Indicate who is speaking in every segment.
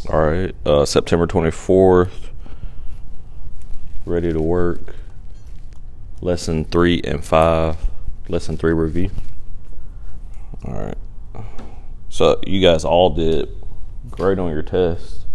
Speaker 1: All right, September 24th, ready to work. Lesson 3 and 5, lesson 3 review. All right, so you guys all did great on your test.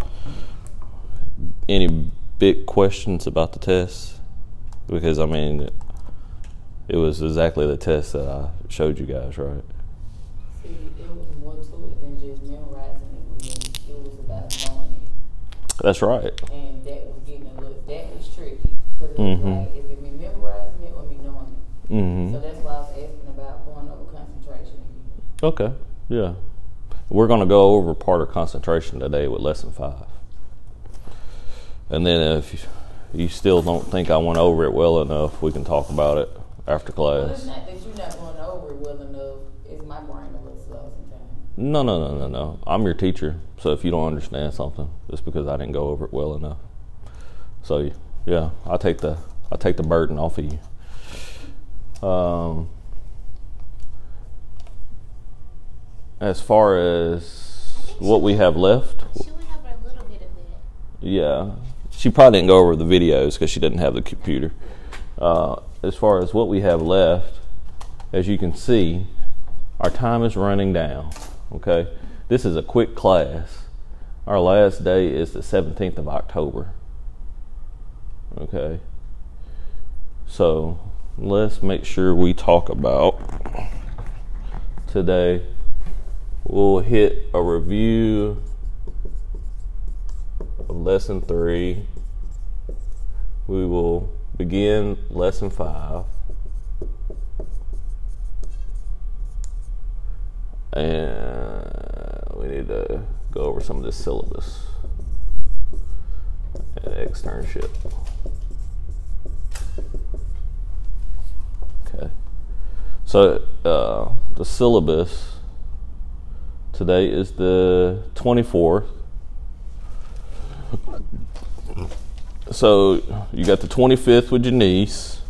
Speaker 1: Any big questions about the test? Because, I mean, it was exactly the test that I showed you guys, right?
Speaker 2: See, it was more to it than just memorizing it. It was about knowing it.
Speaker 1: That's right.
Speaker 2: And that was getting a little, that was tricky. Because it was like, is it me memorizing it or me knowing it?
Speaker 1: Mm-hmm.
Speaker 2: So that's why I was asking about going over concentration.
Speaker 1: Okay, yeah. We're going to go over part of concentration today with lesson 5. And then if you still don't think I went over it well enough, we can talk about it after class.
Speaker 2: Well, it's not that you're not going over it well enough. It's my brain a little slow sometimes.
Speaker 1: No. I'm your teacher. So if you don't understand something, it's because I didn't go over it well enough. So yeah, I take the burden off of you. As far as what we have left,
Speaker 3: she went over a little bit of it.
Speaker 1: Yeah, she probably didn't go over the videos because she didn't have the computer. As far as what we have left, as you can see, our time is running down. Okay, this is a quick class. Our last day is the 17th of October. Okay, so let's make sure we talk about today. We'll hit a review of lesson 3. We will begin lesson 5. And we need to go over some of this syllabus and externship. Okay. So the syllabus today is the 24th. So you got the 25th with Janice,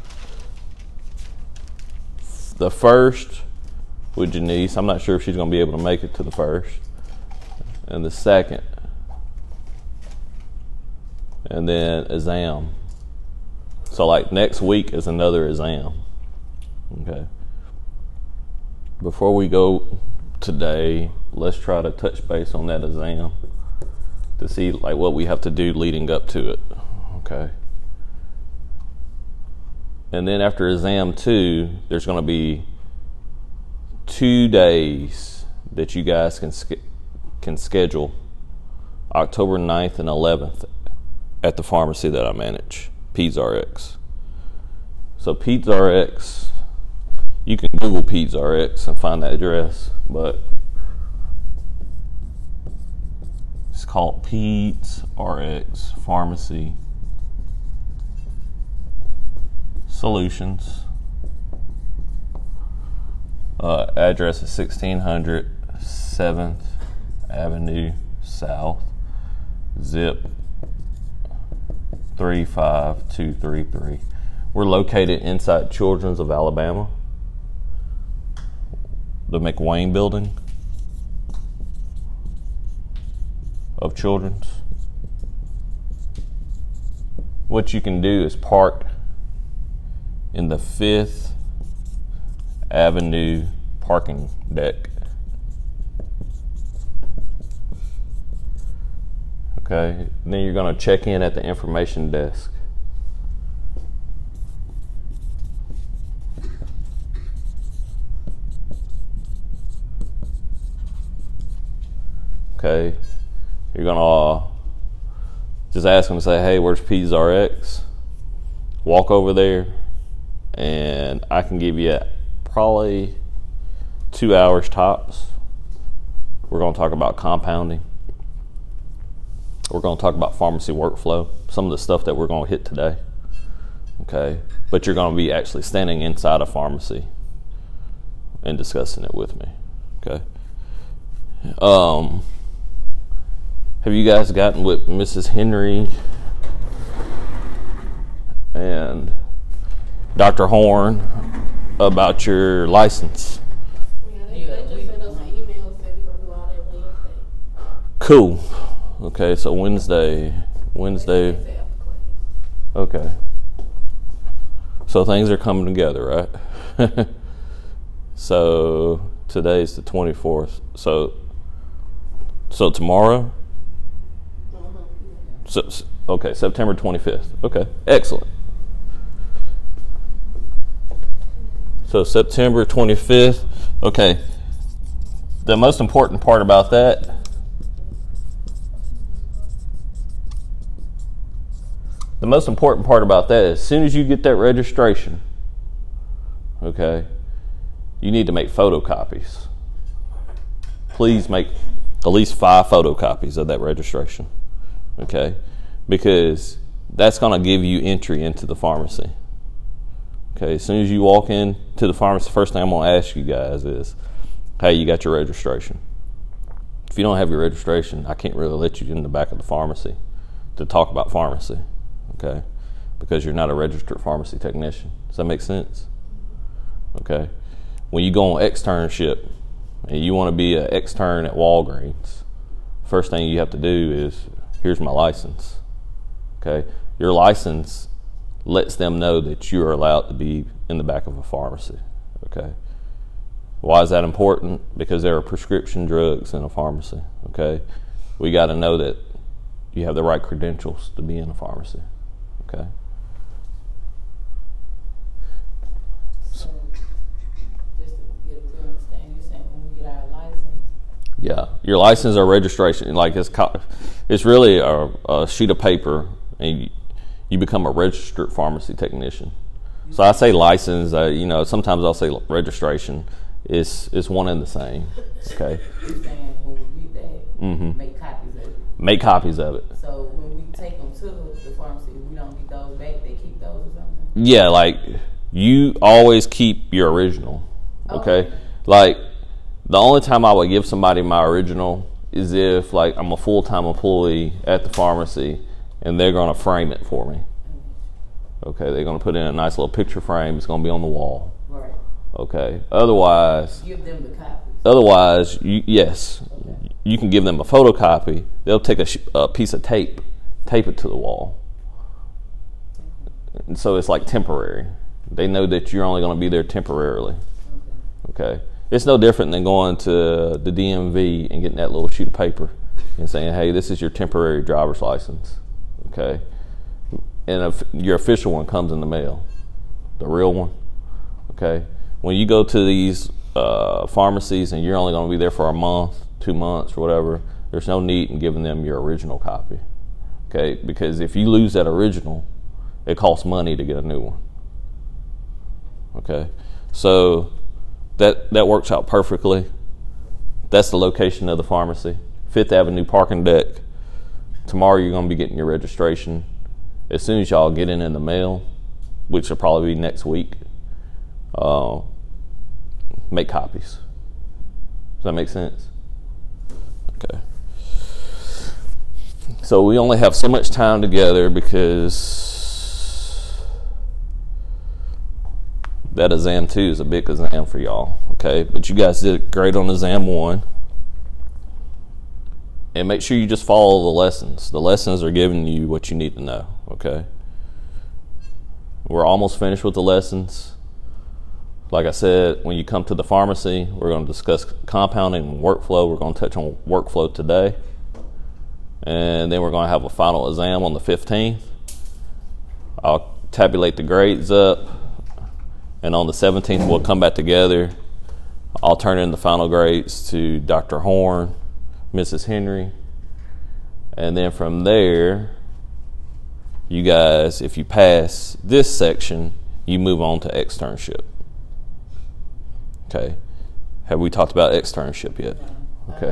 Speaker 1: the 1st with Janice. I'm not sure if she's going to be able to make it to the 1st, and the 2nd, and then exam. So like next week is another exam. Okay. Before we go today, let's try to touch base on that exam to see like what we have to do leading up to it. Okay. And then after exam 2, there's going to be 2 days that you guys can schedule, October 9th and 11th at the pharmacy that I manage, PedsRx. So PedsRx, you can Google PedsRx and find that address, but it's called PedsRx Pharmacy Solutions. Address is 1600 7th Avenue South, zip 35233. We're located inside Children's of Alabama, the McWayne building of Children's. What you can do is park in the 5th Avenue parking deck. Okay, then you're going to check in at the information desk. Okay, you're going to just ask them to say, hey, where's PedsRx? Walk over there, and I can give you probably 2 hours tops. We're going to talk about compounding. We're going to talk about pharmacy workflow, some of the stuff that we're going to hit today. Okay, but you're going to be actually standing inside a pharmacy and discussing it with me. Okay. Have you guys gotten with Mrs. Henry and Dr. Horn about your license?
Speaker 3: Yeah, they just sent us an email saying we're going to do all that Wednesday.
Speaker 1: Cool. Okay, so Wednesday.
Speaker 2: It's after class.
Speaker 1: Okay. So things are coming together, right? So today's the 24th. So tomorrow? So, okay, September 25th. Okay, excellent. So September 25th. Okay. The most important part about that is as soon as you get that registration, okay, you need to make photocopies. Please make at least 5 photocopies of that registration, okay, because that's going to give you entry into the pharmacy. Okay, as soon as you walk in to the pharmacy, the first thing I'm going to ask you guys is, hey, you got your registration? If you don't have your registration, I can't really let you in the back of the pharmacy to talk about pharmacy, okay, because you're not a registered pharmacy technician. Does that make sense? Okay. When you go on externship and you want to be an extern at Walgreens, first thing you have to do is, here's my license. Okay. Your license lets them know that you are allowed to be in the back of a pharmacy. Okay. Why is that important? Because there are prescription drugs in a pharmacy. Okay. We got to know that you have the right credentials to be in a pharmacy. Okay.
Speaker 2: So, just to get a clear understanding, you're saying when we get our license?
Speaker 1: Yeah, your license or registration, like it's really a sheet of paper, and you become a registered pharmacy technician. So I say license, sometimes I'll say registration. It's one and the same. Okay.
Speaker 2: You're saying when we get that, make copies of it.
Speaker 1: Make copies of it.
Speaker 2: So when we take them to the pharmacy, we don't get those back. They keep those or something.
Speaker 1: Yeah, like you always keep your original. Okay. Like the only time I would give somebody my original is if like I'm a full-time employee at the pharmacy and they're going to frame it for me. Okay, they're going to put in a nice little picture frame. It's going to be on the wall.
Speaker 2: Right.
Speaker 1: Okay. Otherwise,
Speaker 2: give them the copies.
Speaker 1: Otherwise, yes, okay. You can give them a photocopy. They'll take a piece of tape it to the wall. And so it's like temporary. They know that you're only going to be there temporarily. Okay. It's no different than going to the DMV and getting that little sheet of paper and saying, hey, this is your temporary driver's license. Okay. And your official one comes in the mail, the real one. Okay. When you go to these pharmacies and you're only going to be there for a month, 2 months, or whatever, there's no need in giving them your original copy. Okay. Because if you lose that original, it costs money to get a new one. Okay. So that works out perfectly. That's the location of the pharmacy. 5th Avenue parking deck. Tomorrow you're going to be getting your registration. As soon as y'all get in the mail, which will probably be next week, make copies. Does that make sense? Okay. So we only have so much time together because that exam 2 is a big exam for y'all. Okay, but you guys did great on exam 1. And make sure you just follow the lessons. The lessons are giving you what you need to know, okay? We're almost finished with the lessons. Like I said, when you come to the pharmacy, we're going to discuss compounding and workflow. We're going to touch on workflow today. And then we're going to have a final exam on the 15th. I'll tabulate the grades up. And on the 17th, we'll come back together. I'll turn in the final grades to Dr. Horn, Mrs. Henry, and then from there, you guys, if you pass this section, you move on to externship. Okay. Have we talked about externship yet? Okay.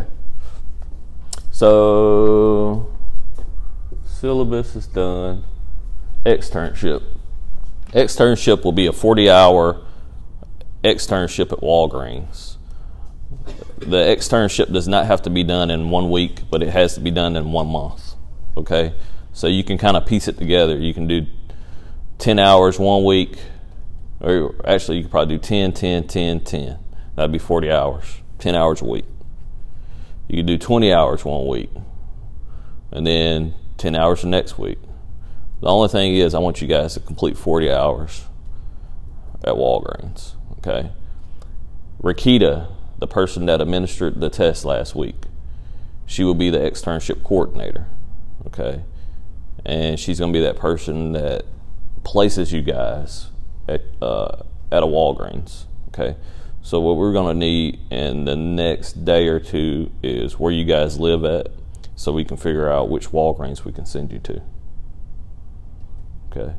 Speaker 1: So, syllabus is done. Externship. Externship will be a 40-hour externship at Walgreens. The externship does not have to be done in 1 week, but it has to be done in 1 month. Okay? So you can kind of piece it together. You can do 10 hours 1 week, or actually you could probably do 10, 10, 10, 10. That'd be 40 hours, 10 hours a week. You could do 20 hours 1 week, and then 10 hours the next week. The only thing is I want you guys to complete 40 hours at Walgreens, okay? Rakita, the person that administered the test last week, she will be the externship coordinator, okay? And she's going to be that person that places you guys at a Walgreens, okay? So what we're going to need in the next day or two is where you guys live at, so we can figure out which Walgreens we can send you to, okay?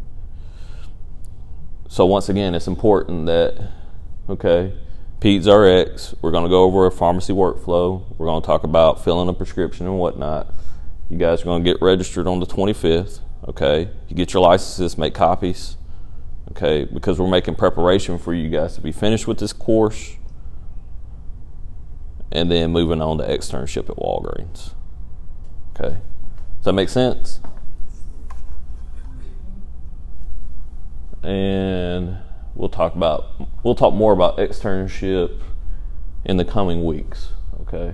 Speaker 1: So once again, it's important that, okay, Peds RX, we're going to go over a pharmacy workflow. We're going to talk about filling a prescription and whatnot. You guys are going to get registered on the 25th, okay? You get your licenses, make copies, okay? Because we're making preparation for you guys to be finished with this course and then moving on to externship at Walgreens, okay? Does that make sense? And we'll talk more about externship in the coming weeks, okay?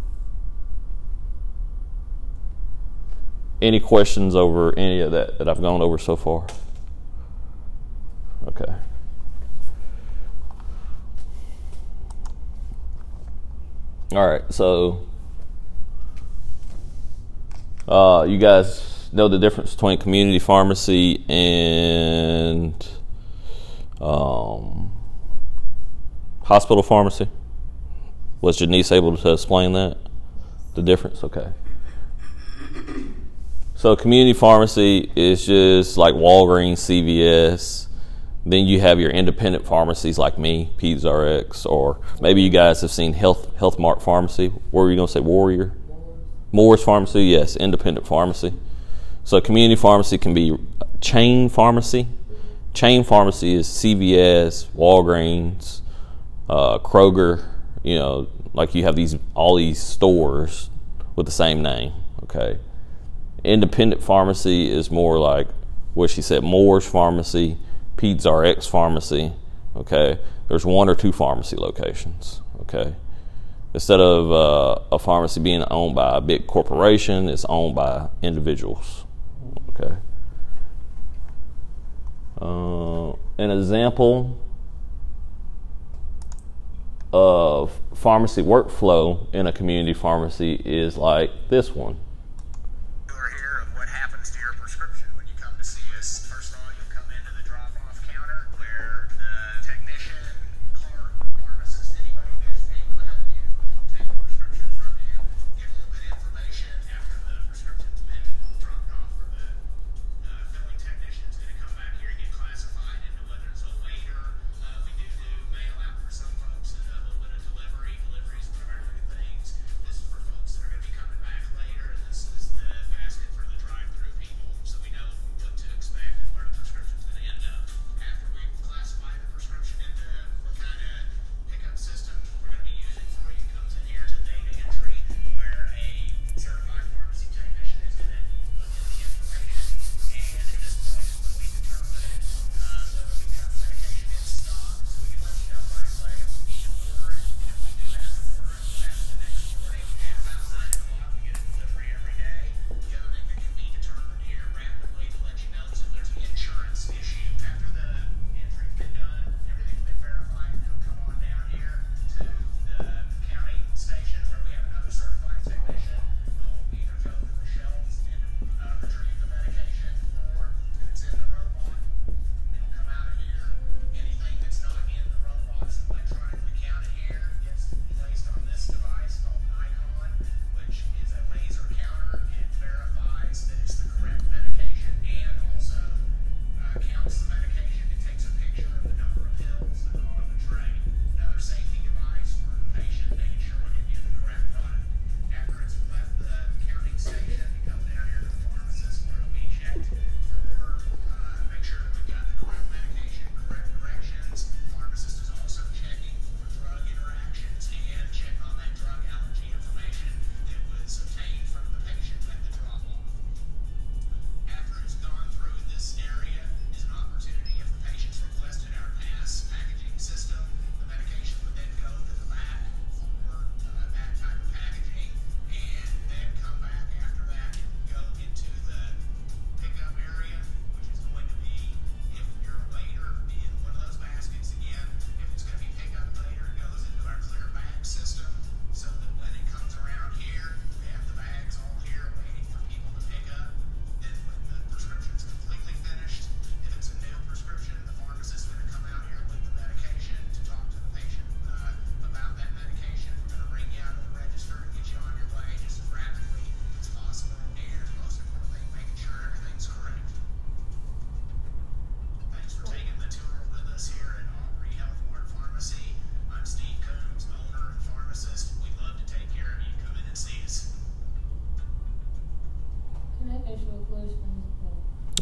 Speaker 1: Any questions over any of that I've gone over so far? Okay. All right, so you guys know the difference between community pharmacy and hospital pharmacy? Was Janice able to explain that? The difference? Okay. So community pharmacy is just like Walgreens, CVS. Then you have your independent pharmacies like me, Peds RX, or maybe you guys have seen Health Mart Pharmacy. What were you going to say, Warrior? Moore's Pharmacy, yes, independent pharmacy. So community pharmacy can be chain pharmacy. Chain pharmacy is CVS, Walgreens, Kroger. You know, like you have all these stores with the same name. Okay. Independent pharmacy is more like what she said, Moore's Pharmacy, Peds RX Pharmacy. Okay. There's one or two pharmacy locations. Okay. Instead of a pharmacy being owned by a big corporation, it's owned by individuals. Okay. An example of pharmacy workflow in a community pharmacy is like this one.
Speaker 4: Here of what happens to your prescription when you come to see us. First of all, you'll come into the drop-off counter where the technician, clerk, pharmacist, anybody that's able to help you take the prescription from you, get a little bit of information after the prescription's been dropped off for the filling technician's going to come back here and get classified into whether it's a waiter. We do mail out for some folks and a little bit of deliveries, one of our new things. This is for folks that are going to be coming back later and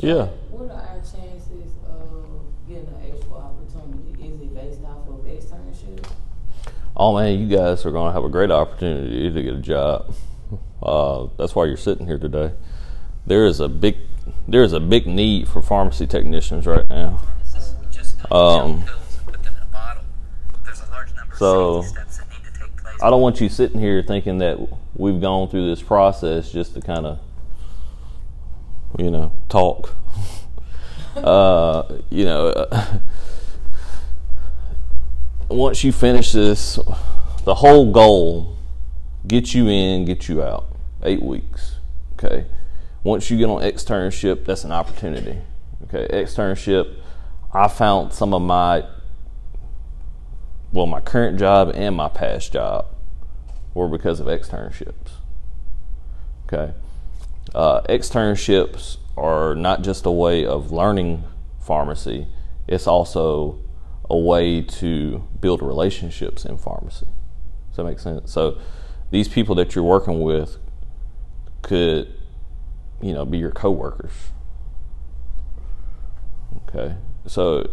Speaker 1: Yeah.
Speaker 2: What are our chances of getting an actual opportunity? Is it based off of externship?
Speaker 1: Oh man, you guys are going to have a great opportunity to get a job. That's why you're sitting here today. There is a big need for pharmacy technicians right now.
Speaker 4: Just pills and put them in a bottle. There's a large number
Speaker 1: So,
Speaker 4: of safety steps that need to take place.
Speaker 1: I don't want you sitting here thinking that we've gone through this process just to kind of, talk. Once you finish this, the whole goal, get you in, get you out. 8 weeks, okay? Once you get on externship, that's an opportunity, okay? Externship, I found some of my current job and my past job were because of externships, okay? Externships are not just a way of learning pharmacy, it's also a way to build relationships in pharmacy. Does that make sense? So these people that you're working with could, be your coworkers. Okay, so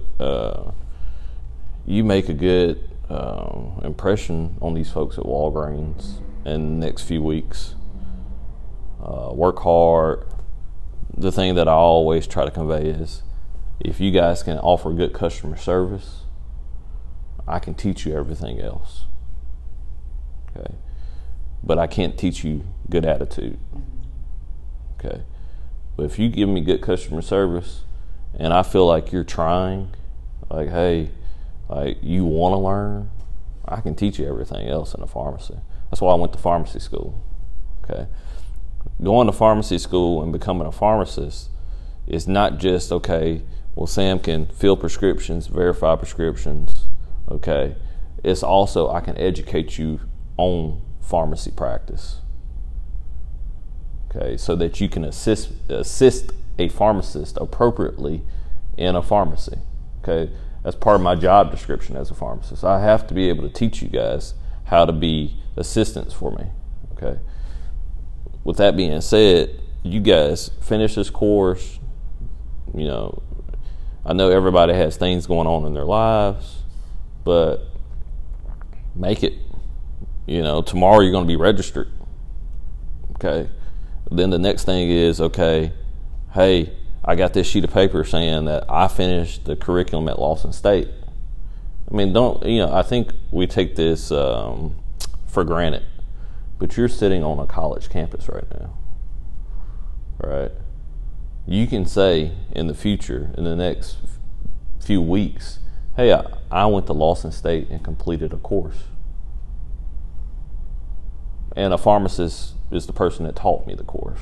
Speaker 1: you make a good impression on these folks at Walgreens in the next few weeks. Work hard. The thing that I always try to convey is, if you guys can offer good customer service, I can teach you everything else. Okay, but I can't teach you good attitude. Okay, but if you give me good customer service and I feel like you're trying, like, hey, like you want to learn, I can teach you everything else in a pharmacy. That's why I went to pharmacy school. Okay, going to pharmacy school and becoming a pharmacist is not just, okay, well, Sam can fill prescriptions, verify prescriptions. Okay, it's also, I can educate you on pharmacy practice. Okay, so that you can assist a pharmacist appropriately in a pharmacy. Okay, that's part of my job description as a pharmacist. I have to be able to teach you guys how to be assistants for me. Okay, with that being said, you guys finish this course. I know everybody has things going on in their lives, but make it. Tomorrow you're going to be registered. Okay. Then the next thing is, okay, hey, I got this sheet of paper saying that I finished the curriculum at Lawson State. I mean, I think we take this for granted, but you're sitting on a college campus right now, right? You can say in the future, in the next few weeks, hey, I went to Lawson State and completed a course. And a pharmacist is the person that taught me the course.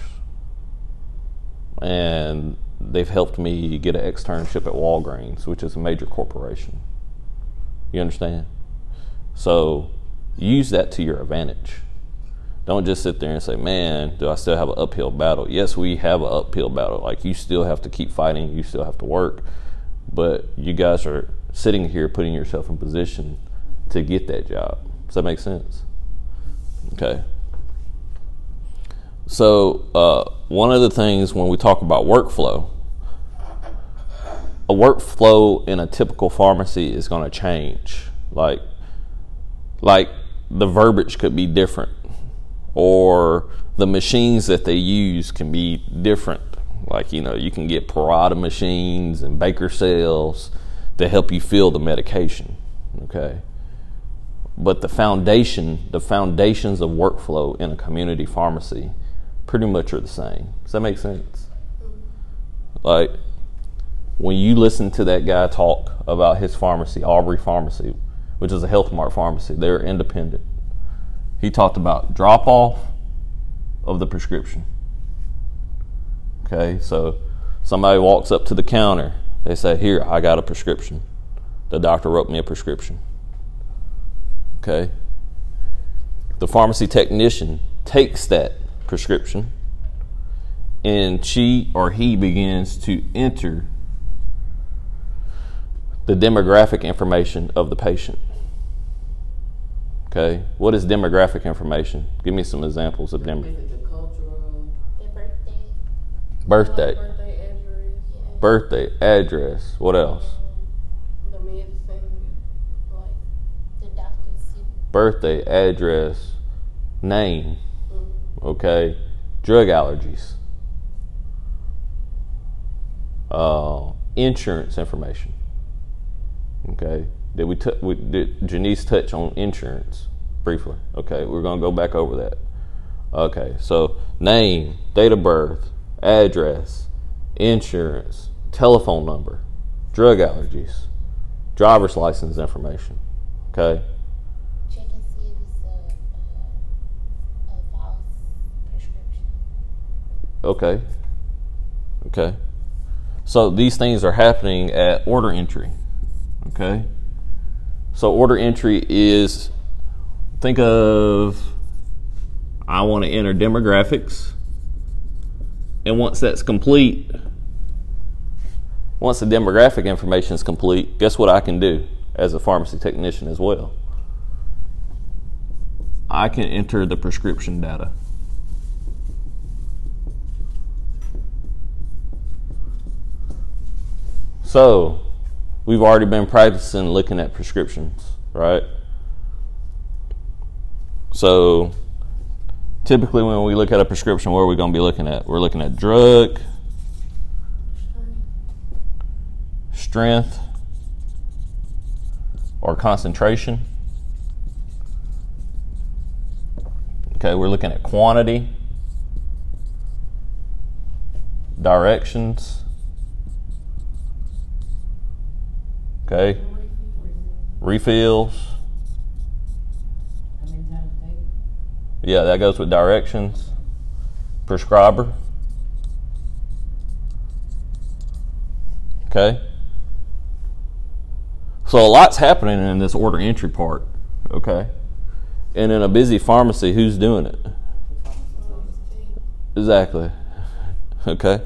Speaker 1: And they've helped me get an externship at Walgreens, which is a major corporation. You understand? So use that to your advantage. Don't just sit there and say, man, do I still have an uphill battle? Yes, we have an uphill battle. Like, you still have to keep fighting. You still have to work. But you guys are sitting here putting yourself in position to get that job. Does that make sense? Okay. So one of the things when we talk about workflow, a workflow in a typical pharmacy is going to change. Like the verbiage could be different, or the machines that they use can be different. Like, you can get Parata machines and Baker cells to help you fill the medication. Okay. But the foundations of workflow in a community pharmacy pretty much are the same. Does that make sense? Like, when you listen to that guy talk about his pharmacy, Aubrey Pharmacy, which is a Health Mart pharmacy, they're independent. He talked about drop off of the prescription. Okay, so somebody walks up to the counter, they say, here, I got a prescription. The doctor wrote me a prescription. Okay. The pharmacy technician takes that prescription and she or he begins to enter the demographic information of the patient. Okay. What is demographic information? Give me some examples of demographic.
Speaker 2: Is it the cultural?
Speaker 3: Their birthday.
Speaker 1: Birthday.
Speaker 2: Birthday address.
Speaker 1: birthday, address. What else?
Speaker 5: The medicine, like,
Speaker 3: The doctor's signature.
Speaker 1: Birthday, address, name. Okay. Drug allergies. Insurance information. Okay. Did Janice touch on insurance briefly? Okay, we're gonna go back over that. Okay, so name, date of birth, address, insurance, telephone number, drug allergies, driver's license information. Okay.
Speaker 3: Check and see if it's a false prescription.
Speaker 1: Okay. Okay. So these things are happening at order entry. Okay. So order entry is, think of, I want to enter demographics. And once that's complete, once the demographic information is complete, guess what I can do as a pharmacy technician as well? I can enter the prescription data. So, we've already been practicing looking at prescriptions, right? So, typically when we look at a prescription, what are we going to be looking at? We're looking at drug, strength, or concentration. Okay, we're looking at quantity, directions. Okay, refills.
Speaker 2: How many times a day?
Speaker 1: Yeah, that goes with directions. Prescriber. Okay. So a lot's happening in this order entry part. Okay. And in a busy pharmacy, who's doing it? Exactly. Okay.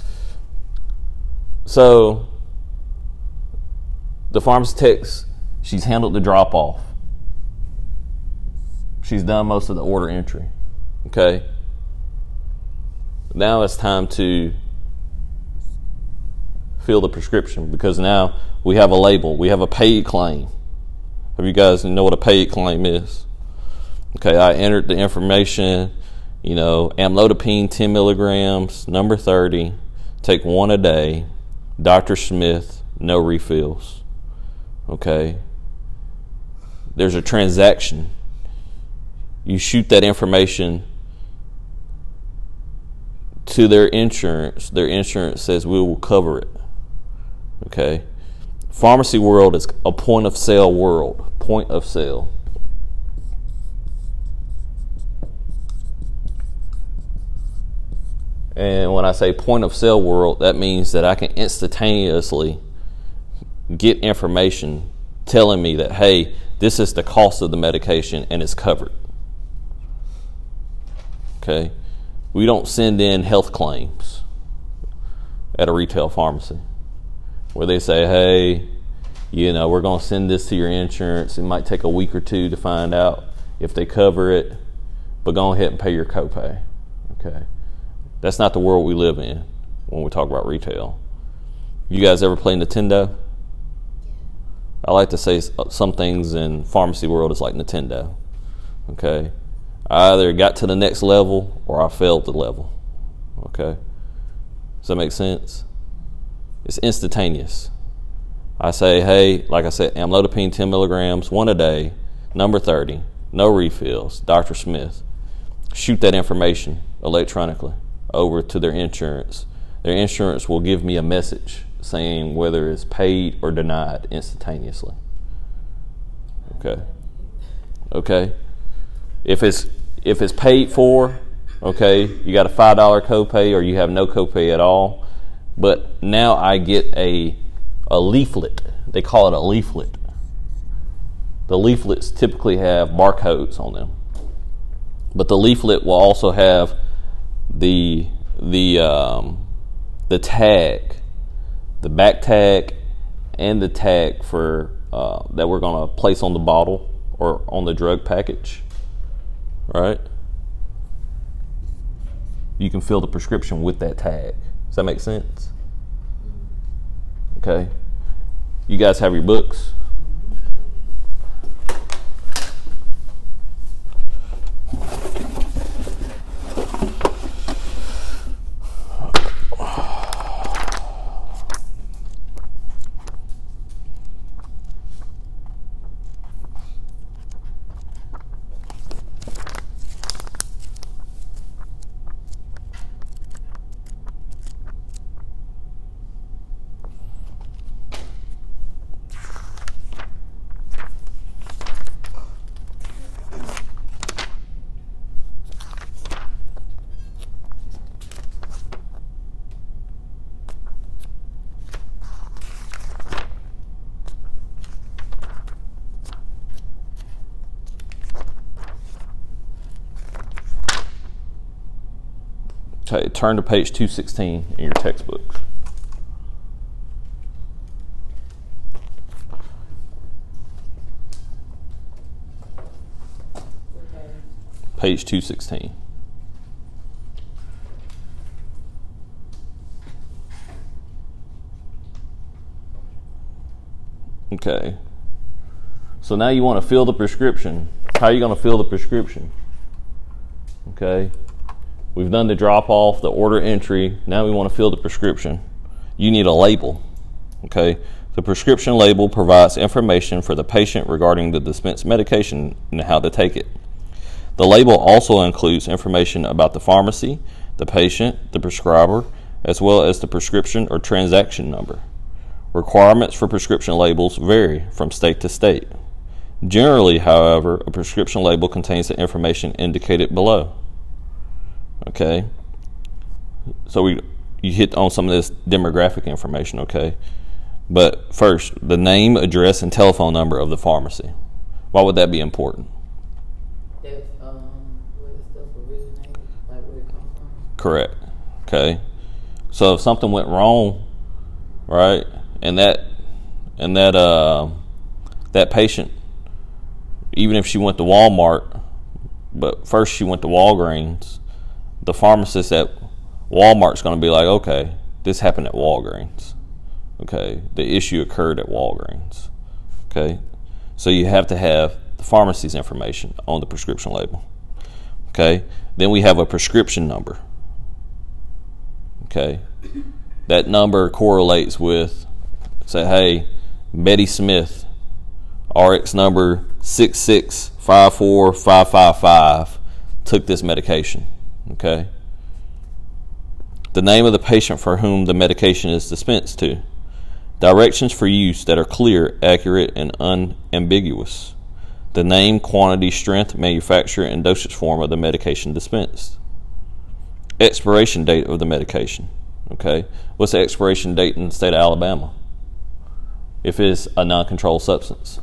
Speaker 1: So the pharmacy techs, she's handled the drop off. She's done most of the order entry. Okay. Now it's time to fill the prescription, because now we have a label. We have a paid claim. Have you guys know what a paid claim is? Okay, I entered the information, amlodipine 10 milligrams, number 30, take one a day, Dr. Smith, no refills. Okay. There's a transaction. You shoot that information to their insurance. Their insurance says we will cover it. Okay. Pharmacy world is a point of sale world. Point of sale. And when I say point of sale world, that means that I can instantaneously get information telling me that, hey, this is the cost of the medication and it's covered. Okay. We don't send in health claims at a retail pharmacy where they say, hey, we're going to send this to your insurance. It might take a week or two to find out if they cover it, but go ahead and pay your copay. Okay. That's not the world we live in when we talk about retail. You guys ever play Nintendo? I like to say some things in pharmacy world is like Nintendo. Okay. I either got to the next level or I failed the level. Okay. Does that make sense? It's instantaneous. I say, hey, like I said, amlodipine 10 milligrams, one a day, number 30, no refills, Dr. Smith. Shoot that information electronically over to their insurance. Their insurance will give me a message saying whether it's paid or denied instantaneously. Okay. Okay. If it's paid for, okay, you got a $5 copay or you have no copay at all. But now I get a leaflet. They call it a leaflet. The leaflets typically have barcodes on them. But the leaflet will also have the tag, the back tag, and the tag for that we're going to place on the bottle or on the drug package. Right? You can fill the prescription with that tag. Does that make sense? Okay. You guys have your books? Okay, turn to page 216 in your textbooks.
Speaker 2: Okay.
Speaker 1: Page 216. Okay. So now you want to fill the prescription. How are you going to fill the prescription? Okay. We've done the drop off, the order entry. Now we want to fill the prescription. You need a label. Okay. The prescription label provides information for the patient regarding the dispensed medication and how to take it. The label also includes information about the pharmacy, the patient, the prescriber, as well as the prescription or transaction number. Requirements for prescription labels vary from state to state. Generally, however, a prescription label contains the information indicated below. Okay, so you hit on some of this demographic information, okay? But first, the name, address, and telephone number of the pharmacy. Why would that be important?
Speaker 2: That's where the stuff originated, like where it comes from.
Speaker 1: Correct. Okay, so if something went wrong, right, and that patient, even if she went to Walmart, but first she went to Walgreens, the pharmacist at Walmart's going to be like, okay, this happened at Walgreens. Okay, the issue occurred at Walgreens. Okay, so you have to have the pharmacy's information on the prescription label. Okay, then we have a prescription number. Okay, that number correlates with, say, hey, Betty Smith, RX number 6654555, took this medication. Okay. The name of the patient for whom the medication is dispensed to. Directions for use that are clear, accurate, and unambiguous. The name, quantity, strength, manufacturer, and dosage form of the medication dispensed. Expiration date of the medication. Okay. What's the expiration date in the state of Alabama? If it's a non-controlled substance.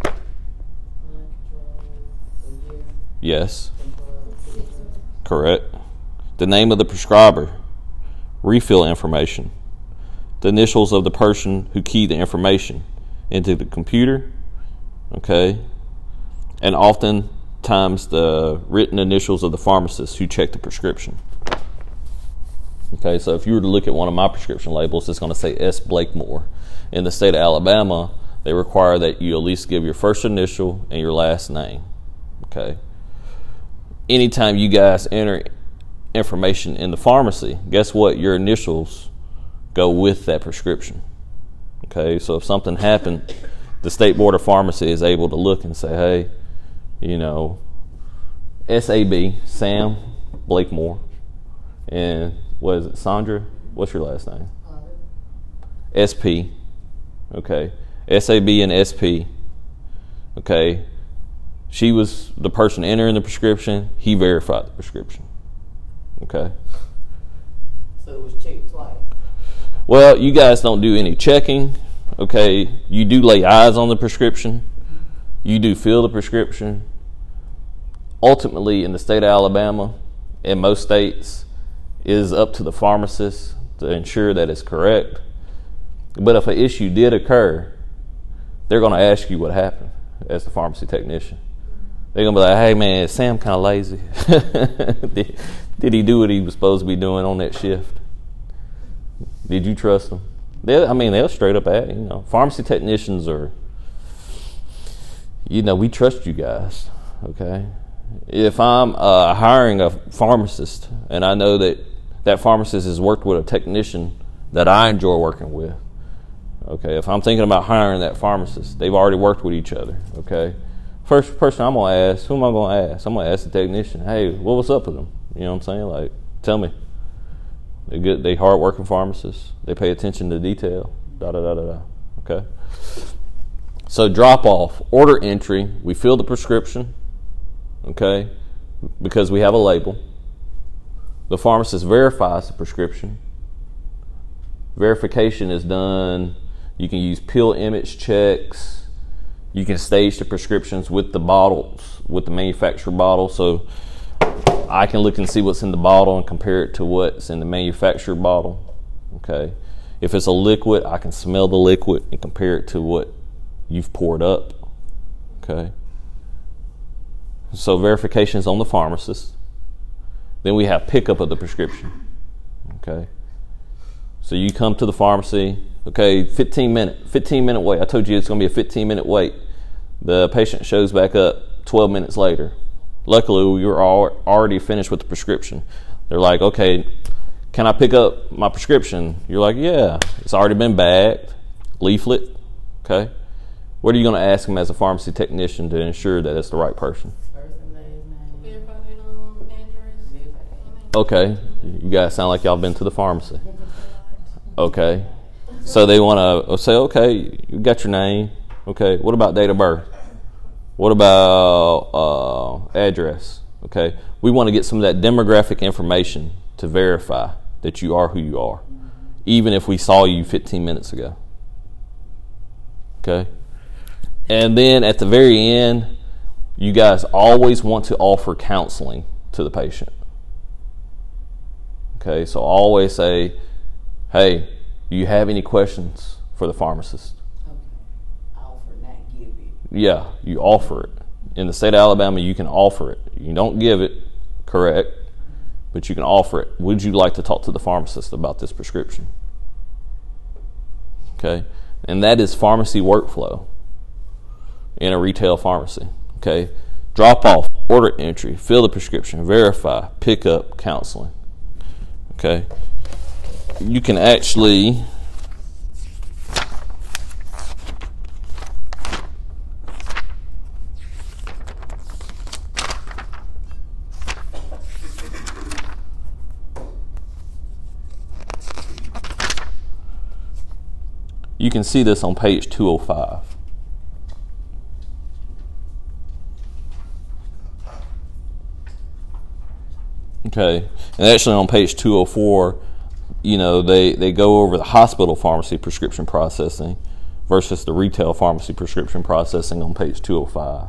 Speaker 1: Yes. Correct. The name of the prescriber, refill information, the initials of the person who keyed the information into the computer, okay, and oftentimes the written initials of the pharmacist who checked the prescription. Okay, so if you were to look at one of my prescription labels, it's going to say S. Blakemore. In the state of Alabama, they require that you at least give your first initial and your last name. Okay. Anytime you guys enter information in the pharmacy, guess what? Your initials go with that prescription. Okay, so if something happened, the State Board of Pharmacy is able to look and say, hey, you know, SAB, Sam Blakemore, and what is it, Sandra? What's your last name? SP. Okay, SAB and SP. Okay, she was the person entering the prescription. He verified the prescription. Okay.
Speaker 2: So it was checked twice.
Speaker 1: Well, you guys don't do any checking. Okay, you do lay eyes on the prescription. You do fill the prescription. Ultimately, in the state of Alabama, in most states, it is up to the pharmacist to ensure that it's correct. But if an issue did occur, they're going to ask you what happened as the pharmacy technician. They're going to be like, hey, man, is Sam kind of lazy? Did he do what he was supposed to be doing on that shift? Did you trust him? They'll straight up add, pharmacy technicians are, we trust you guys, okay? If I'm hiring a pharmacist and I know that pharmacist has worked with a technician that I enjoy working with, okay, if I'm thinking about hiring that pharmacist, they've already worked with each other, okay? First person I'm going to ask, who am I going to ask? I'm going to ask the technician, hey, what was up with them? You know what I'm saying? Like, tell me. They hard-working pharmacists. They pay attention to detail, da-da-da-da-da, okay? So drop-off, order entry, we fill the prescription, okay, because we have a label. The pharmacist verifies the prescription. Verification is done. You can use pill image checks. You can stage the prescriptions with the bottles, with the manufacturer bottle. So I can look and see what's in the bottle and compare it to what's in the manufacturer bottle. Okay. If it's a liquid, I can smell the liquid and compare it to what you've poured up. Okay. So verification is on the pharmacist. Then we have pickup of the prescription. Okay. So you come to the pharmacy. Okay, 15 minute wait. I told you it's going to be a 15-minute wait. The patient shows back up 12 minutes later. Luckily, we were already finished with the prescription. They're like, okay, can I pick up my prescription? You're like, yeah, it's already been bagged, leaflet. Okay. What are you going to ask them as a pharmacy technician to ensure that it's the right person?
Speaker 2: First and last name.
Speaker 5: Verify their address.
Speaker 1: Okay, you guys sound like y'all been to the pharmacy. Okay. So they want to say, okay, you got your name. Okay, what about date of birth? What about address? Okay, we want to get some of that demographic information to verify that you are who you are, even if we saw you 15 minutes ago. Okay, and then at the very end, you guys always want to offer counseling to the patient. Okay, so always say, hey, do you have any questions for the pharmacist?
Speaker 2: Okay. Offer, not give it.
Speaker 1: Yeah, you offer it. In the state of Alabama, you can offer it. You don't give it, correct, but you can offer it. Would you like to talk to the pharmacist about this prescription? Okay, and that is pharmacy workflow in a retail pharmacy. Okay, drop off, order entry, fill the prescription, verify, pick up, counseling. Okay, you can actually see this on page 205. Okay, and actually on page 204, they go over the hospital pharmacy prescription processing versus the retail pharmacy prescription processing on page 205.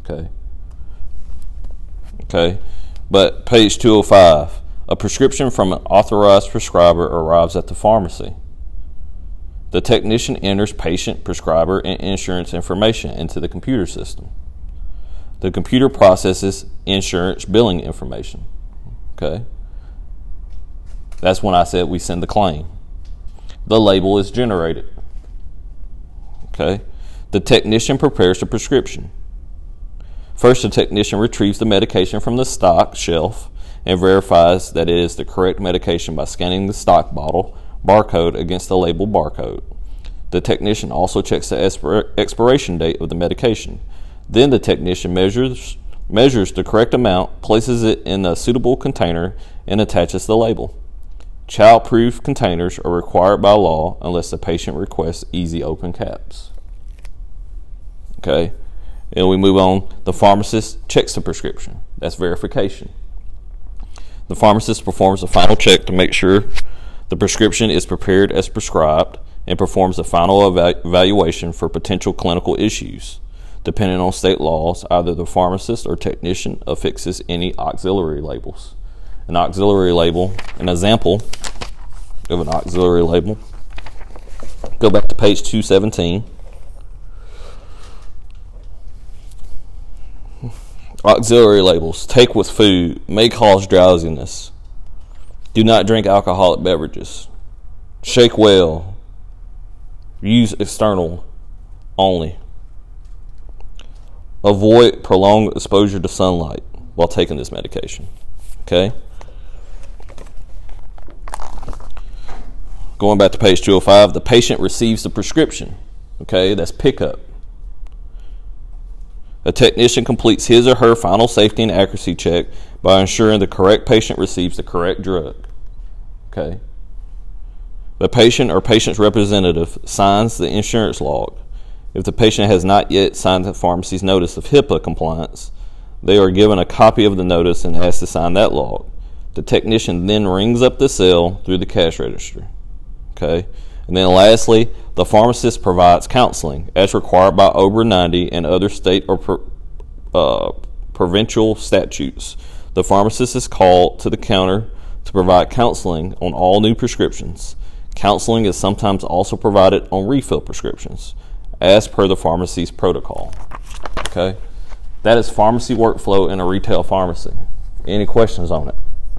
Speaker 1: Okay, but page 205, a prescription from an authorized prescriber arrives at the pharmacy. The technician enters patient, prescriber, and insurance information into the computer system. The computer processes insurance billing information. Okay. That's when I said we send the claim. The label is generated. Okay. The technician prepares the prescription. First, the technician retrieves the medication from the stock shelf and verifies that it is the correct medication by scanning the stock bottle barcode against the label barcode. The technician also checks the expiration date of the medication. Then the technician measures the correct amount, places it in a suitable container, and attaches the label. Child-proof containers are required by law unless the patient requests easy open caps. Okay, and we move on. The pharmacist checks the prescription. That's verification. The pharmacist performs a final check to make sure the prescription is prepared as prescribed and performs a final evaluation for potential clinical issues. Depending on state laws, either the pharmacist or technician affixes any auxiliary labels. An auxiliary label, an example of an auxiliary label. Go back to page 217. Auxiliary labels. Take with food. May cause drowsiness. Do not drink alcoholic beverages. Shake well. Use external only. Avoid prolonged exposure to sunlight while taking this medication. Okay? Going back to page 205, the patient receives the prescription. Okay, that's pickup. A technician completes his or her final safety and accuracy check by ensuring the correct patient receives the correct drug. Okay. The patient or patient's representative signs the insurance log. If the patient has not yet signed the pharmacy's notice of HIPAA compliance, they are given a copy of the notice and asked to sign that log. The technician then rings up the cell through the cash register. Okay. And then lastly, the pharmacist provides counseling as required by OBRA 90 and other state or provincial statutes. The pharmacist is called to the counter to provide counseling on all new prescriptions. Counseling is sometimes also provided on refill prescriptions, as per the pharmacy's protocol. Okay? That is pharmacy workflow in a retail pharmacy. Any questions on it?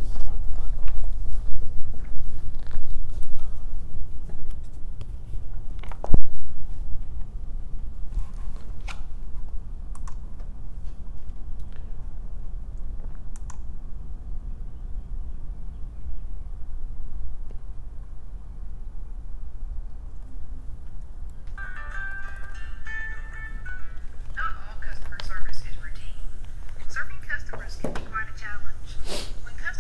Speaker 6: Not all customer service is routine. Serving customers can be quite a challenge. When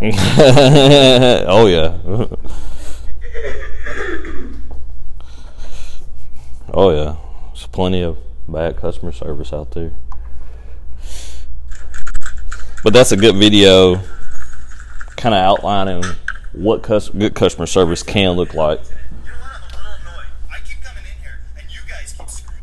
Speaker 1: Oh yeah. Oh yeah. There's plenty of bad customer service out there. But that's a good video, kind of outlining what good customer service can look like.
Speaker 4: You know what? I'm a little annoyed. I keep coming in here, and you guys keep screwing.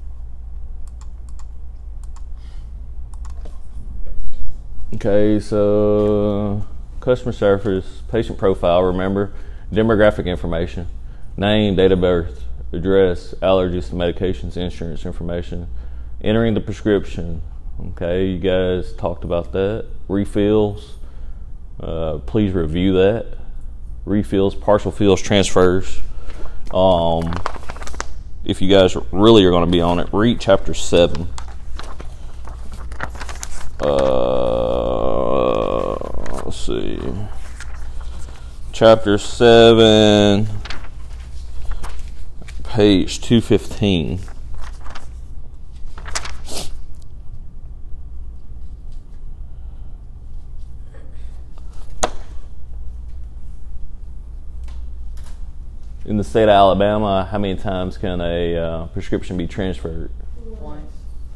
Speaker 1: Okay, so customer service, patient profile, remember, demographic information, name, date of birth, address, allergies to medications, insurance information, entering the prescription. Okay, you guys talked about that. Refills, please review that. Refills, partial fills, transfers. If you guys really are going to be on it, read chapter 7. Let's see. Chapter 7, page 215. In the state of Alabama, how many times can a prescription be transferred?
Speaker 2: Once.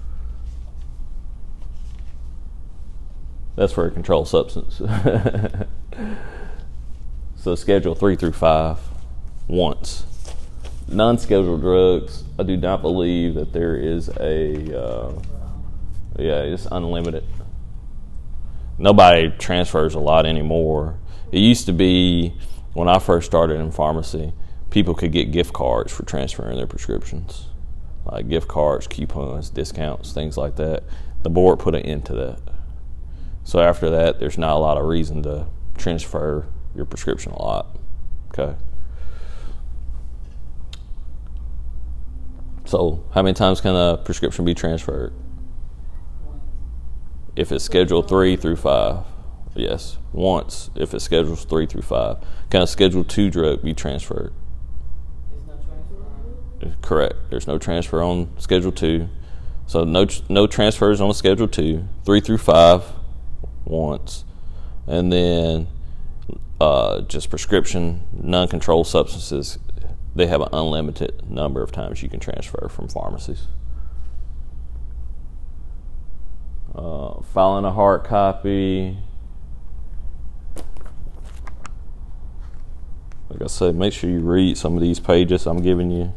Speaker 1: That's for a controlled substance. So Schedule 3 through 5, once. Non-scheduled drugs, I do not believe that there is it's unlimited. Nobody transfers a lot anymore. It used to be, when I first started in pharmacy, people could get gift cards for transferring their prescriptions. Like gift cards, coupons, discounts, things like that. The board put an end to that. So after that, there's not a lot of reason to transfer your prescription a lot. Okay. So how many times can a prescription be transferred? If it's Schedule 3 through 5. Yes, once if it's Schedules 3 through 5. Can a Schedule 2 drug be transferred?
Speaker 2: There's no transfer.
Speaker 1: Correct. There's no transfer on Schedule 2. So no transfers on Schedule 2. 3 through 5, once. And then just prescription, non-controlled substances, they have an unlimited number of times you can transfer from pharmacies. Filing a hard copy. Like I said, make sure you read some of these pages I'm giving you.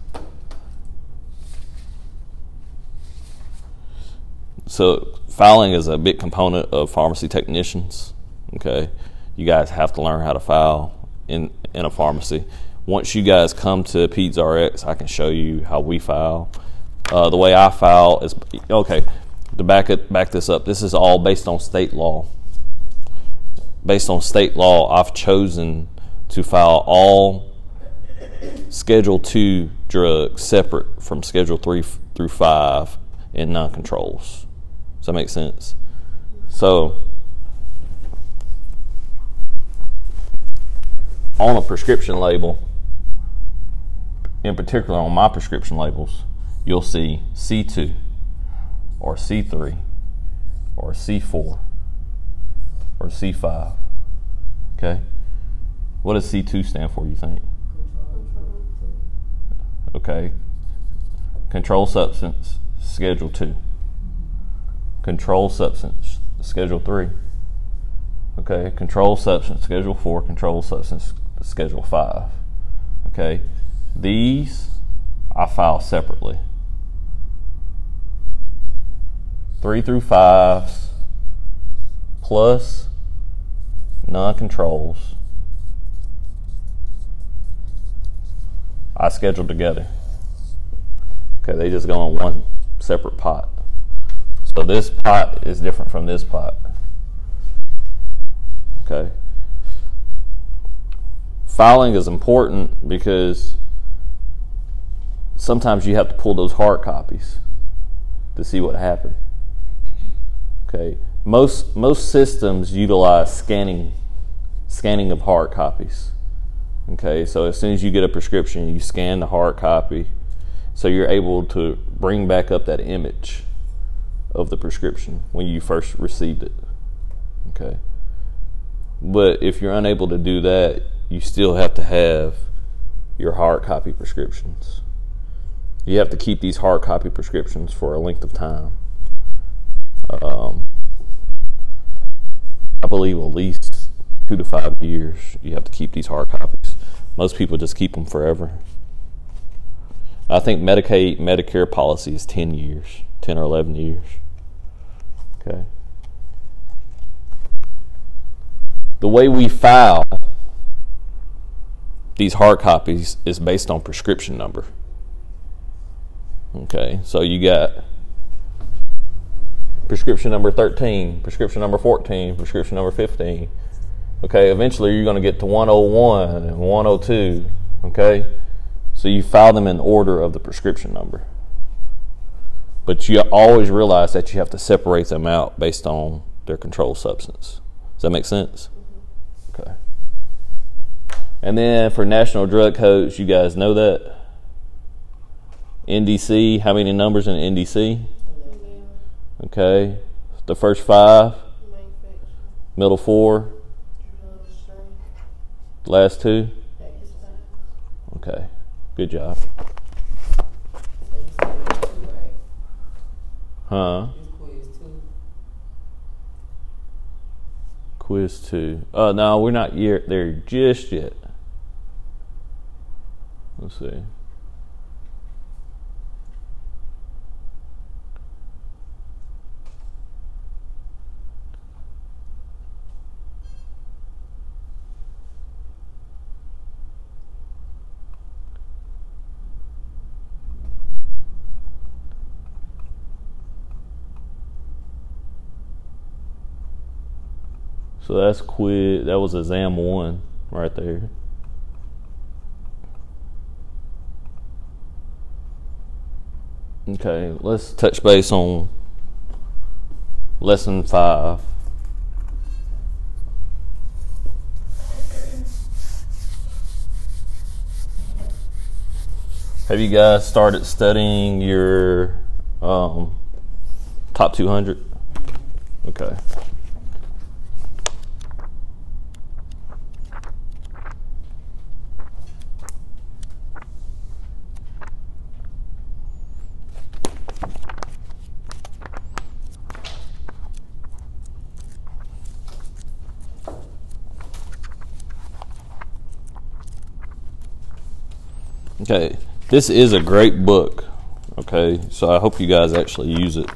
Speaker 1: So filing is a big component of pharmacy technicians. Okay, you guys have to learn how to file in a pharmacy. Once you guys come to Peds RX, I can show you how we file. The way I file is, okay, to back this up, this is all based on state law. Based on state law, I've chosen to file all Schedule 2 drugs separate from Schedule 3 through 5 in non-controls. Does that make sense? So, on a prescription label, in particular on my prescription labels, you'll see C2 or C3 or C4 or C5. Okay? What does C2 stand for, you think? Okay. Controlled substance, Schedule 2. Controlled substance, Schedule 3. Okay. Controlled substance, Schedule 4. Controlled substance, Schedule 5. Okay. These I file separately. 3 through 5s plus non-controls I schedule together. Okay, they just go on one separate pot. So this pot is different from this pot. Okay. Filing is important because sometimes you have to pull those hard copies to see what happened. Okay. Most systems utilize scanning of hard copies. Okay, so as soon as you get a prescription, you scan the hard copy, so you're able to bring back up that image of the prescription when you first received it. Okay. But if you're unable to do that, you still have to have your hard copy prescriptions. You have to keep these hard copy prescriptions for a length of time. I believe at least 2 to 5 years you have to keep these hard copies. Most people just keep them forever. I think Medicaid, Medicare policy is 10 years, 10 or 11 years. Okay. The way we file these hard copies is based on prescription number. Okay, so you got prescription number 13, prescription number 14, prescription number 15. Okay, eventually you're going to get to 101 and 102. Okay, so you file them in order of the prescription number. But you always realize that you have to separate them out based on their controlled substance. Does that make sense? Okay. And then for national drug codes, you guys know that? NDC, how many numbers in NDC? Okay. The first 5, middle 4, last 2. Okay. Good job. Huh? Quiz 2. No, we're not there just yet. Let's see. So that's quiz. That was exam 1 right there. Okay, let's touch base on lesson 5. Have you guys started studying your top 200? Okay. Okay, this is a great book, okay, so I hope you guys actually use it.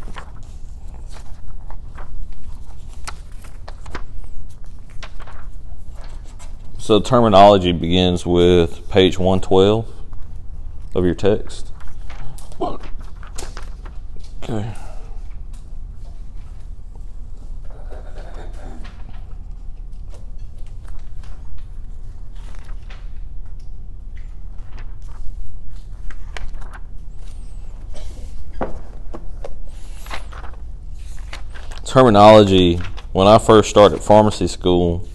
Speaker 1: So terminology begins with page 112 of your text. Okay. Terminology, when I first started pharmacy school,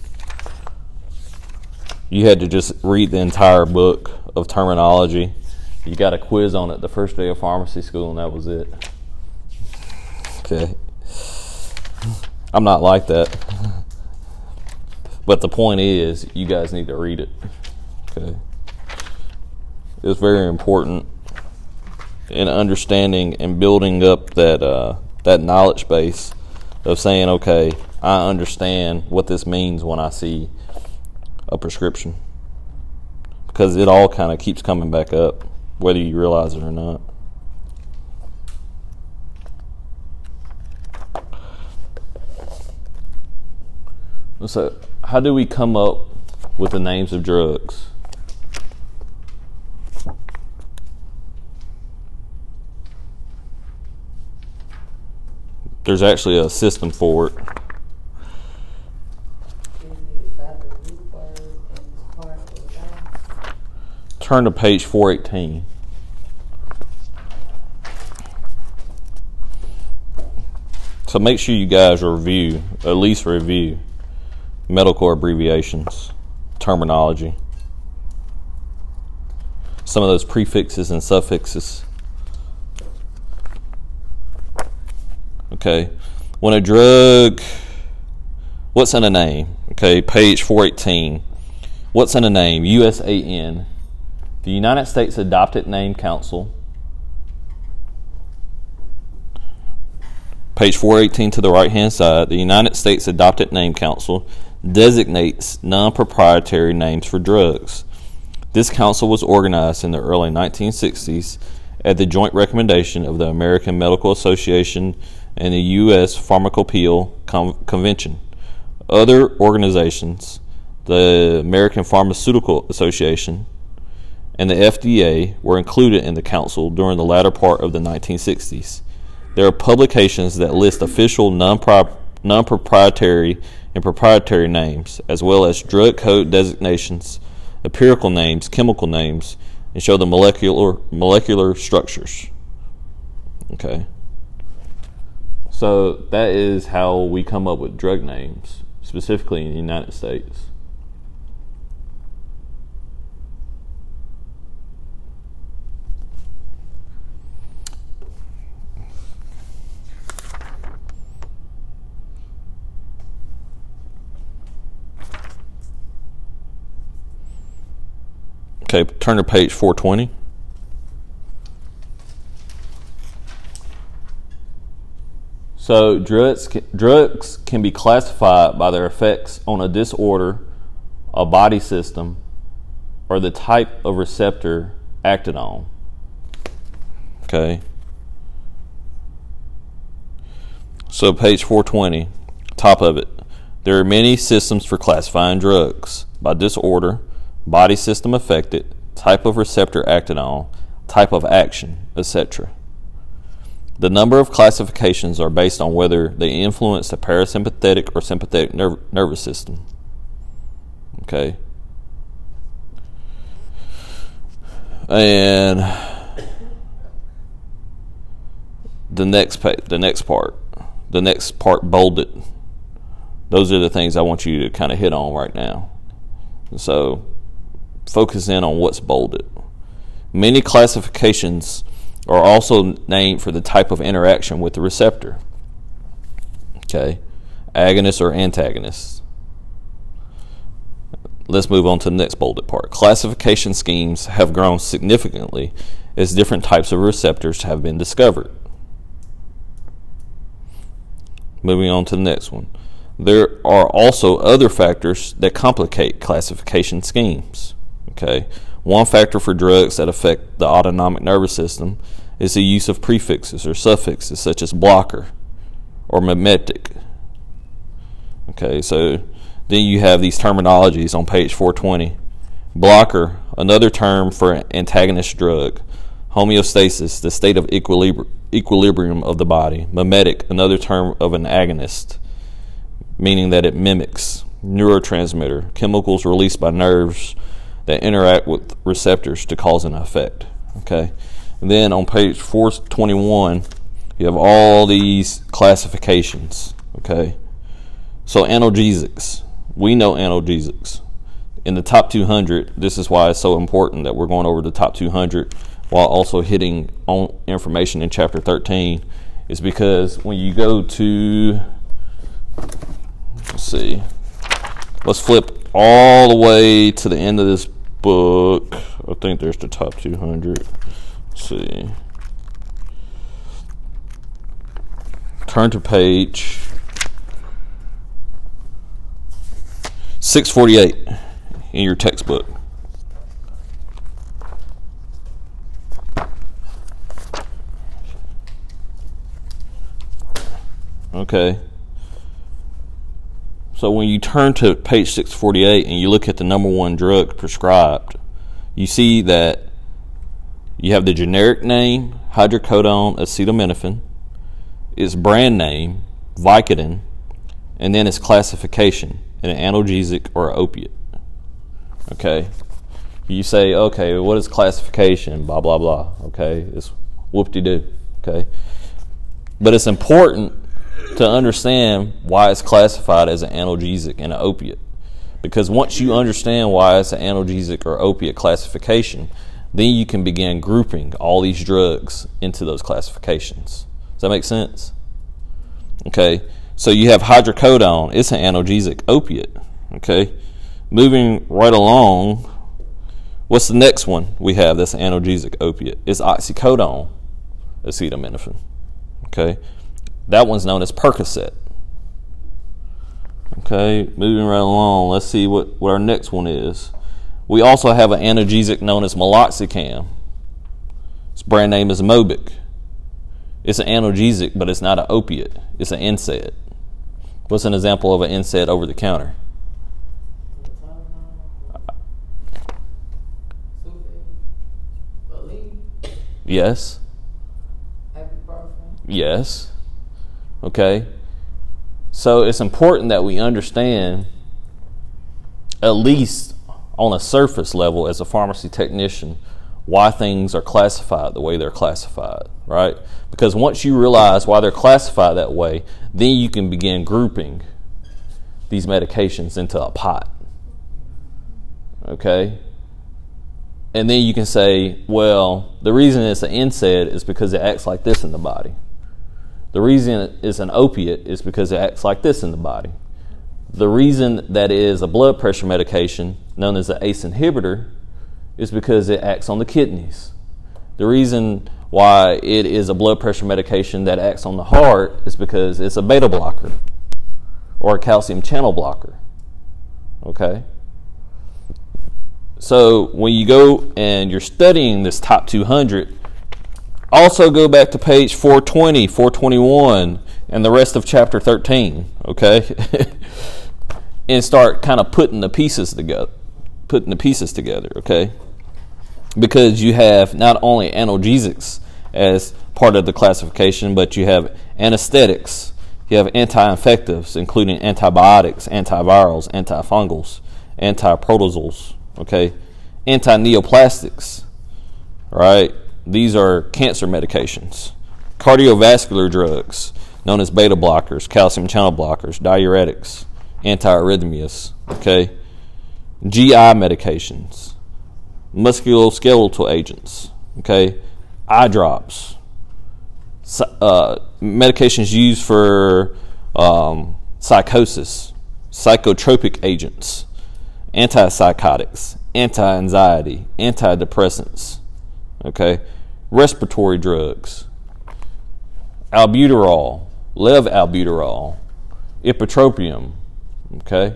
Speaker 1: you had to just read the entire book of terminology. You got a quiz on it the first day of pharmacy school, and that was it. Okay. I'm not like that. But the point is, you guys need to read it. Okay. It's very important in understanding and building up that knowledge base of saying, okay, I understand what this means when I see a prescription. Because it all kind of keeps coming back up, whether you realize it or not. So, how do we come up with the names of drugs? There's actually a system for it. Turn to page 418. So make sure you guys at least review medical abbreviations, terminology, some of those prefixes and suffixes. Okay, when a drug What's in a name? Okay, page 418. What's in a name? USAN. The United States Adopted Name Council. Page 418 to the right-hand side. The United States Adopted Name Council designates non-proprietary names for drugs. This council was organized in the early 1960s at the joint recommendation of the American Medical Association and the U.S. Pharmacopeal Convention. Other organizations, the American Pharmaceutical Association and the FDA, were included in the council during the latter part of the 1960s. There are publications that list official non-proprietary and proprietary names, as well as drug code designations, empirical names, chemical names, and show the molecular structures. Okay. So that is how we come up with drug names, specifically in the United States. Okay, turn to page 420. So drugs can be classified by their effects on a disorder, a body system, or the type of receptor acted on. Okay. So page 420, top of it. There are many systems for classifying drugs by disorder, body system affected, type of receptor acted on, type of action, etc. The number of classifications are based on whether they influence the parasympathetic or sympathetic nervous system. Okay. And the next part bolded. Those are the things I want you to kind of hit on right now. So focus in on what's bolded. Many classifications are also named for the type of interaction with the receptor. Okay, agonists or antagonists. Let's move on to the next bolded part. Classification schemes have grown significantly as different types of receptors have been discovered. Moving on to the next one. There are also other factors that complicate classification schemes. Okay, one factor for drugs that affect the autonomic nervous system is the use of prefixes or suffixes such as blocker or mimetic. Okay, so then you have these terminologies on page 420. Blocker, another term for antagonist drug. Homeostasis, the state of equilibrium of the body. Mimetic, another term of an agonist, meaning that it mimics. Neurotransmitter, chemicals released by nerves that interact with receptors to cause an effect. Okay, and then on page 421 you have all these classifications. Okay, so analgesics, we know analgesics in the top 200. This is why it's so important that we're going over the top 200 while also hitting on information in chapter 13, is because when you go to, let's flip all the way to the end of this book. I think there's the top 200. Let's see. Turn to page 648 in your textbook. Okay. So when you turn to page 648 and you look at the number one drug prescribed, you see that you have the generic name, hydrocodone acetaminophen, its brand name, Vicodin, and then its classification, an analgesic or opiate. Okay? You say, okay, what is classification? Blah, blah, blah. Okay? It's whoop-de-doo. Okay? But it's important to understand why it's classified as an analgesic and an opiate. Because once you understand why it's an analgesic or opiate classification, then you can begin grouping all these drugs into those classifications. Does that make sense? Okay, So you have hydrocodone. It's an analgesic opiate. Okay. Moving right along, what's the next one we have that's an analgesic opiate? It's oxycodone, acetaminophen. Okay. That one's known as Percocet. Okay. Moving right along, let's see what our next one is. We also have an analgesic known as meloxicam. Its brand name is Mobic. It's an analgesic, but it's not an opiate. It's an NSAID. What's an example of an NSAID over the counter? Yes. Yes. Okay. So it's important that we understand, at least on a surface level as a pharmacy technician, why things are classified the way they're classified, right? Because once you realize why they're classified that way, then you can begin grouping these medications into a pot. Okay? And then you can say, well, the reason it's an NSAID is because it acts like this in the body. The reason it's an opiate is because it acts like this in the body. The reason that it is a blood pressure medication known as an ACE inhibitor is because it acts on the kidneys. The reason why it is a blood pressure medication that acts on the heart is because it's a beta blocker or a calcium channel blocker. Okay? So when you go and you're studying this top 200, also go back to page 420, 421, and the rest of chapter 13, okay? And start kind of putting the pieces together, okay? Because you have not only analgesics as part of the classification, but you have anesthetics, you have anti-infectives, including antibiotics, antivirals, antifungals, antiprotozoals, okay? Anti-neoplastics, right? These are cancer medications. Cardiovascular drugs, known as beta blockers, calcium channel blockers, diuretics, antiarrhythmias, okay? GI medications, musculoskeletal agents, okay? Eye drops, medications used for psychosis, psychotropic agents, antipsychotics, anti-anxiety, antidepressants, okay? Respiratory drugs, albuterol, levalbuterol, ipratropium, okay?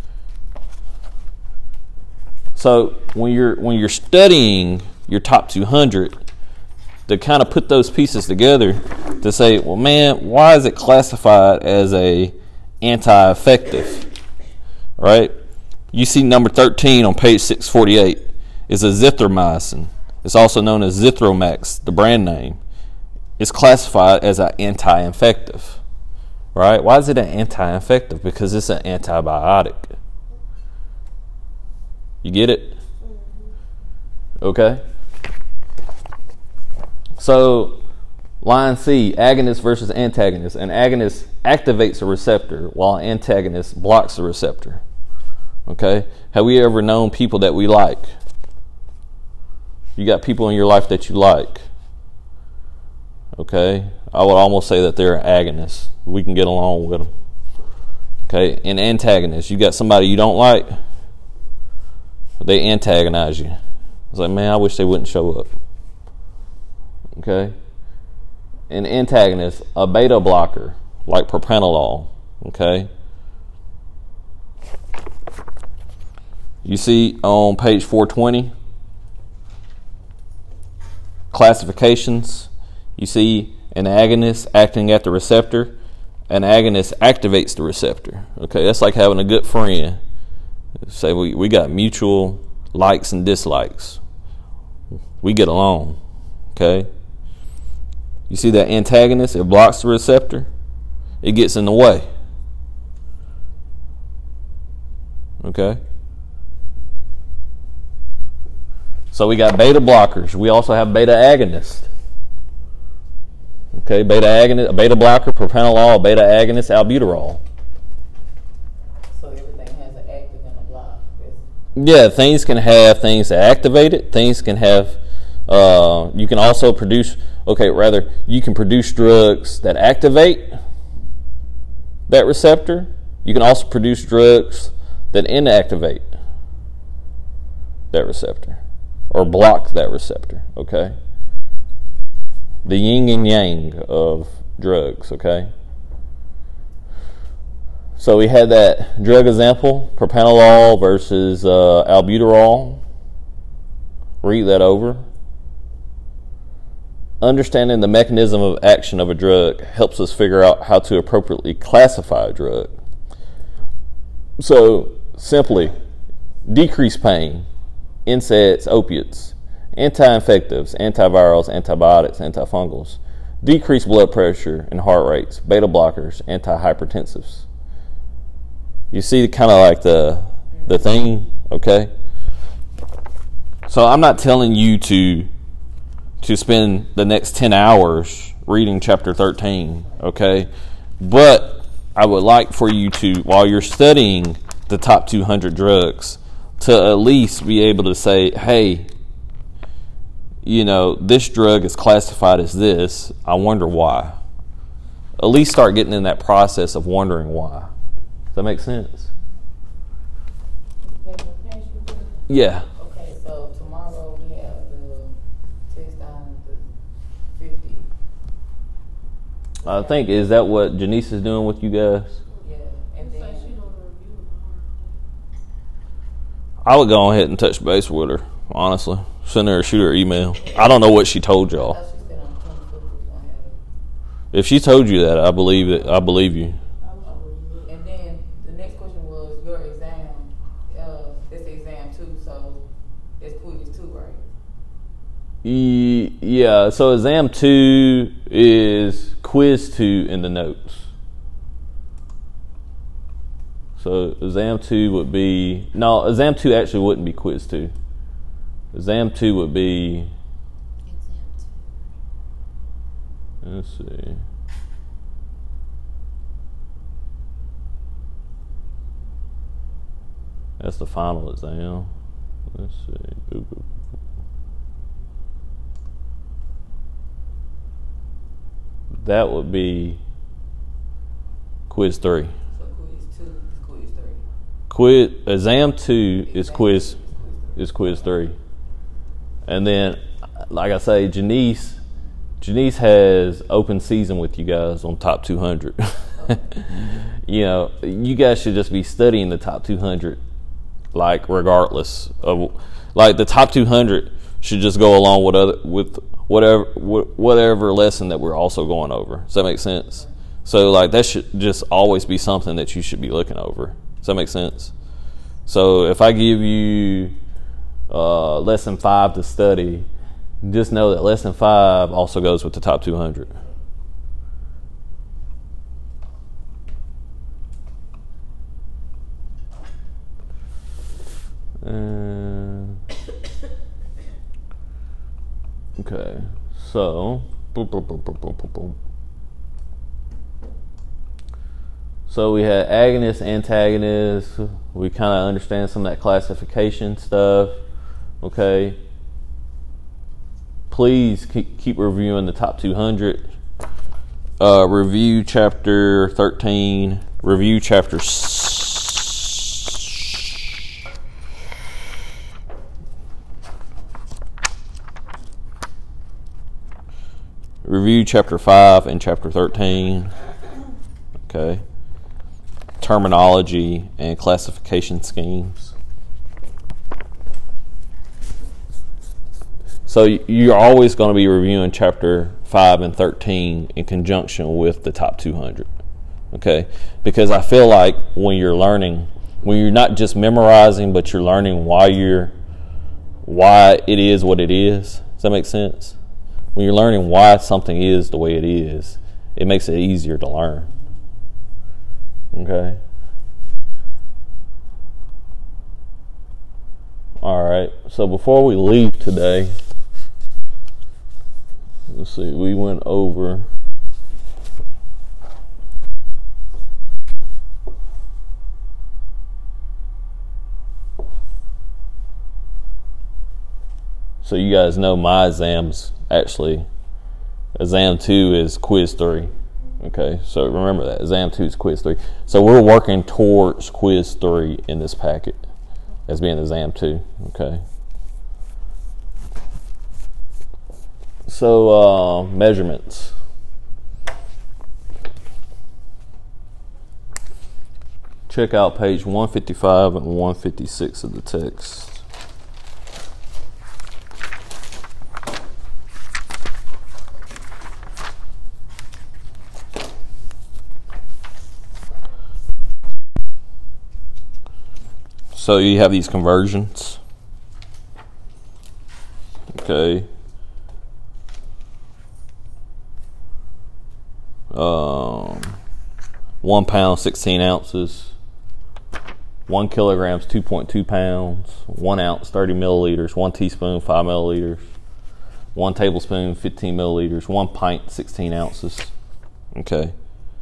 Speaker 1: So when you're studying your top 200, to kind of put those pieces together to say, well, man, why is it classified as a anti-infective, right? You see number 13 on page 648 is azithromycin. It's also known as Zithromax, the brand name. It's classified as an anti-infective, right? Why is it an anti-infective? Because it's an antibiotic. You get it? Okay. So, line C, agonist versus antagonist. An agonist activates a receptor while an antagonist blocks the receptor. Okay? Have we ever known people that we like? You got people in your life that you like. Okay? I would almost say that they're an agonist. We can get along with them. Okay? An antagonist. You got somebody you don't like, they antagonize you. It's like, man, I wish they wouldn't show up. Okay? An antagonist, a beta blocker, like propranolol. Okay? You see on page 420, classifications. You see an agonist acting at the receptor. An agonist activates the receptor. Okay, that's like having a good friend. Say we got mutual likes and dislikes. We get along. Okay. You see that antagonist, it blocks the receptor. It gets in the way. Okay. So we got beta blockers. We also have beta agonists. Okay, beta agonist, a beta blocker, propranolol, a beta agonist, albuterol.
Speaker 2: So everything has an active and a block.
Speaker 1: Yeah, things can have things that activate it. Things can have, you can also produce, you can produce drugs that activate that receptor, you can also produce drugs that inactivate that receptor or block that receptor, okay? The yin and yang of drugs, okay? So we had that drug example, propranolol versus albuterol. Read that over. Understanding the mechanism of action of a drug helps us figure out how to appropriately classify a drug. So, simply, decrease pain, NSAIDs, opiates, anti-infectives, antivirals, antibiotics, antifungals, decrease blood pressure and heart rates, beta blockers, antihypertensives. You see kind of like the thing, okay? So I'm not telling you to spend the next 10 hours reading chapter 13, okay? But I would like for you to, while you're studying the top 200 drugs, to at least be able to say, hey, you know, this drug is classified as this. I wonder why. At least start getting in that process of wondering why. Does that make sense? Yeah.
Speaker 2: Okay, so tomorrow we have the test on the 50.
Speaker 1: I think, is that what Janice is doing with you guys?
Speaker 2: Yeah, and
Speaker 5: Say
Speaker 2: then
Speaker 5: she don't review it.
Speaker 1: I would go ahead and touch base with her, honestly. Send her or shoot her an email. I don't know what she told
Speaker 2: I
Speaker 1: y'all.
Speaker 2: thought she said on 25th was gonna have it.
Speaker 1: If she told you that, I believe it. I believe you.
Speaker 2: And then the next question was your exam. This exam 2, so it's quiz 2, right?
Speaker 1: Yeah, so exam 2 is quiz 2 in the notes. So exam 2 would be, no, exam 2 actually wouldn't be quiz 2. Exam 2 would be, let's see. That's the final exam. Let's see. Ooh. That would be quiz 3.
Speaker 2: So quiz 2 is quiz 3.
Speaker 1: Exam 2 is quiz 3. And then, like I say, Janice has open season with you guys on top 200. You know, you guys should just be studying the top 200, like regardless of, like the top 200 should just go along with whatever lesson that we're also going over. Does that make sense? So like that should just always be something that you should be looking over. Does that make sense? So if I give you lesson 5 to study, just know that lesson 5 also goes with the top 200. Okay, so so we had agonists, antagonists. We kind of understand some of that classification stuff. Okay, please keep reviewing the top 200. Review chapter 13. Review chapter 6. Review chapter 5 and chapter 13. Okay. Terminology and classification schemes. So you're always going to be reviewing chapter 5 and 13 in conjunction with the top 200. Okay? Because I feel like when you're learning, when you're not just memorizing, but you're learning why it is what it is. Does that make sense? When you're learning why something is the way it is, it makes it easier to learn. Okay? All right. So before we leave today, let's see, we went over so you guys know my exams actually, exam 2 is quiz 3. Okay, so remember that. Exam 2 is quiz 3. So we're working towards quiz 3 in this packet as being exam 2. Okay. So measurements. Check out page 155 and 156 of the text. So you have these conversions. Okay. 1 pound, 16 ounces. 1 kilogram is 2.2 pounds. 1 ounce, 30 milliliters. 1 teaspoon, 5 milliliters. 1 tablespoon, 15 milliliters. 1 pint, 16 ounces. Okay.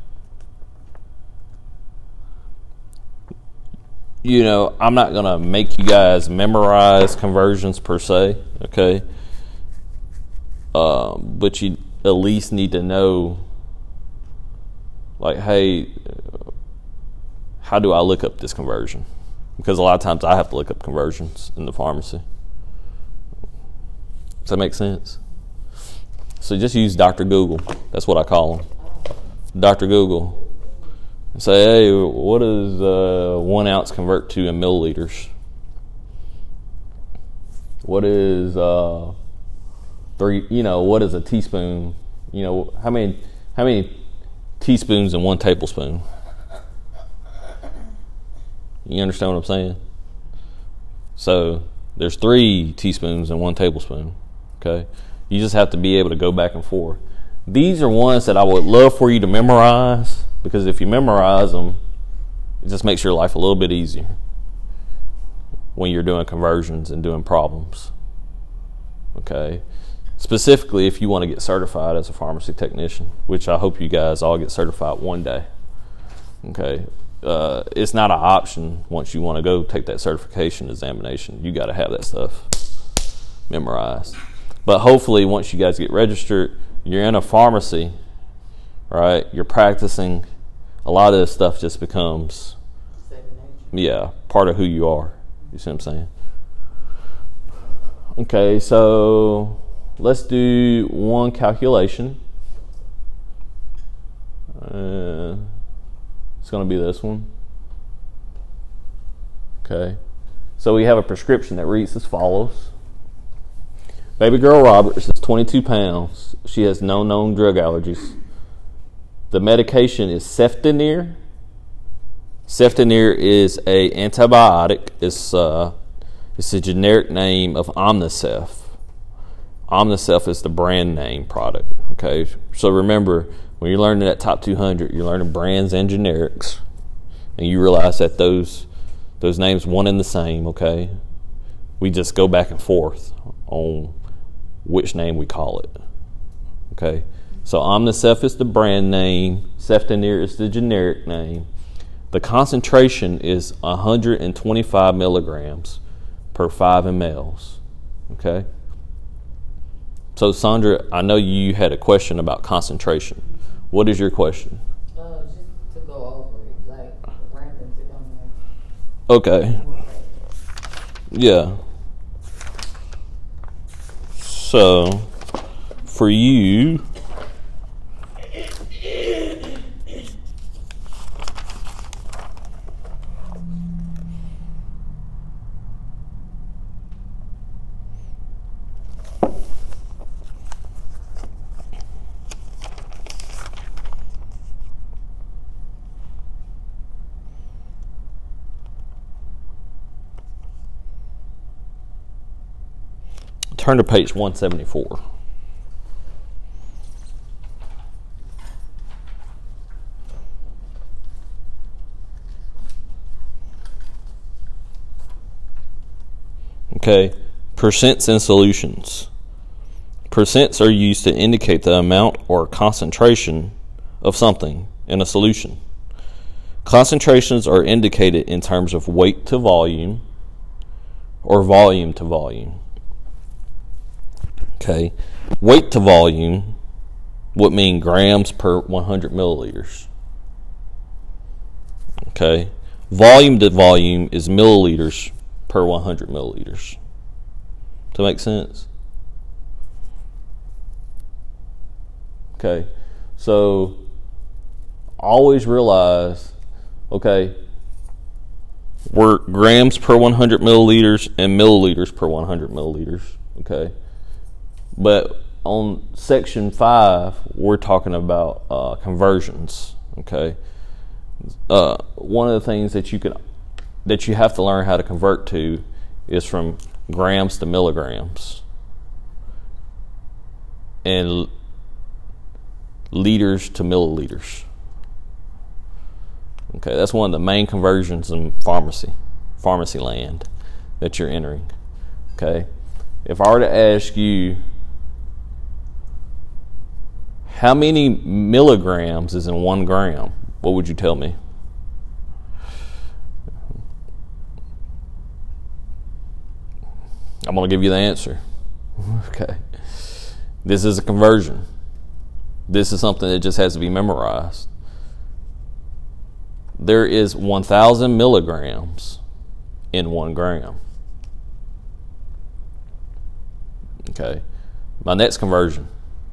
Speaker 1: You know, I'm not going to make you guys memorize conversions per se, okay? But you at least need to know, like, hey, how do I look up this conversion? Because a lot of times I have to look up conversions in the pharmacy. Does that make sense? So just use Dr. Google. That's what I call him. Dr. Google. Say, hey, what does 1 ounce convert to in milliliters? What is what is a teaspoon? You know, how many teaspoons in 1 tablespoon? You understand what I'm saying? So there's 3 teaspoons in 1 tablespoon. Okay, you just have to be able to go back and forth. These are ones that I would love for you to memorize, because if you memorize them, it just makes your life a little bit easier when you're doing conversions and doing problems. Okay, specifically if you want to get certified as a pharmacy technician, which I hope you guys all get certified one day. Okay, it's not an option once you want to go take that certification examination. You got to have that stuff memorized. But hopefully once you guys get registered, you're in a pharmacy, right? You're practicing. A lot of this stuff just becomes, part of who you are. You see what I'm saying? Okay, so let's do one calculation. It's going to be this one. Okay, so we have a prescription that reads as follows. Baby girl Roberts is 22 pounds. She has no known drug allergies. The medication is Cefdinir. Cefdinir is a antibiotic. It's a generic name of Omnicef. Omnicef is the brand name product. Okay, so remember, when you're learning that top 200, you're learning brands and generics, and you realize that those names one and the same. Okay, we just go back and forth on which name we call it. Okay, so Omnicef is the brand name, Cefdinir is the generic name. The concentration is 125 milligrams per 5 mLs. Okay, so Sandra, I know you had a question about concentration. What is your question?
Speaker 2: Just to go over it, like random to come here.
Speaker 1: Okay. Yeah. So, for you, turn to page 174. Okay, percents and solutions. Percents are used to indicate the amount or concentration of something in a solution. Concentrations are indicated in terms of weight to volume or volume to volume. Okay, weight to volume would mean grams per 100 milliliters. Okay. Volume to volume is milliliters per 100 milliliters. Does that make sense? Okay. So always realize, okay, we're grams per 100 milliliters and milliliters per 100 milliliters. Okay. But on section 5, we're talking about conversions. Okay. One of the things that you have to learn how to convert to is from grams to milligrams and liters to milliliters. Okay, that's one of the main conversions in pharmacy land that you're entering. Okay, if I were to ask you how many milligrams is in 1 gram, what would you tell me? I'm going to give you the answer. Okay. This is a conversion. This is something that just has to be memorized. There is 1,000 milligrams in 1 gram. Okay. My next conversion.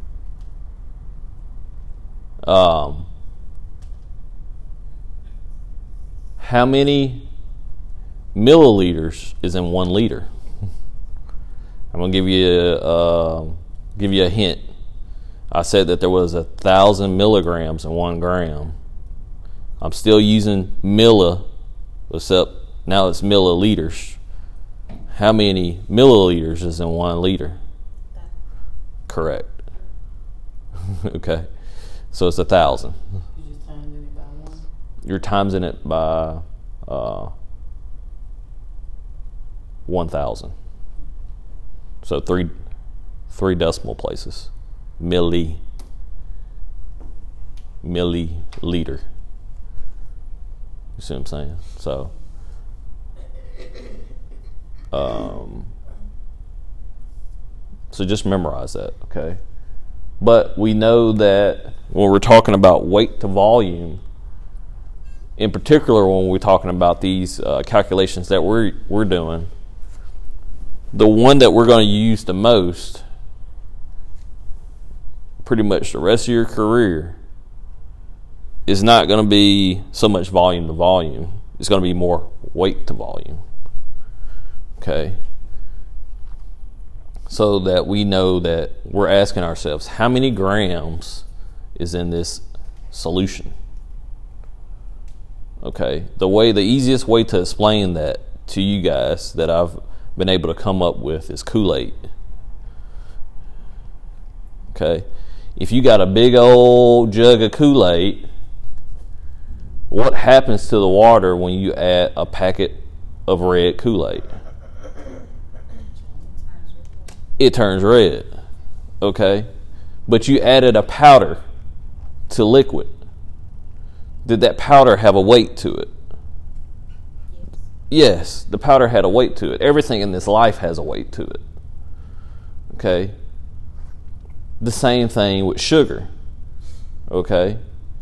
Speaker 1: How many milliliters is in 1 liter? I'm gonna give you a hint. I said that there was 1,000 milligrams in 1 gram. I'm still using milli, except now it's milliliters. How many milliliters is in 1 liter? Correct. Okay, so it's 1,000.
Speaker 2: You just timing it by 1.
Speaker 1: You're timesing it by 1,000. So three decimal places. Milliliter. You see what I'm saying? So, so just memorize that, okay? But we know that when we're talking about weight to volume, in particular when we're talking about these calculations that we're doing, the one that we're going to use the most, pretty much the rest of your career, is not going to be so much volume to volume. It's going to be more weight to volume. Okay? So that we know that we're asking ourselves, how many grams is in this solution? Okay? The easiest way to explain that to you guys that I've been able to come up with is Kool-Aid. Okay? If you got a big old jug of Kool-Aid, what happens to the water when you add a packet of red Kool-Aid? It turns red. Okay? But you added a powder to liquid. Did that powder have a weight to it? Yes, the powder had a weight to it. Everything in this life has a weight to it. Okay? The same thing with sugar. Okay?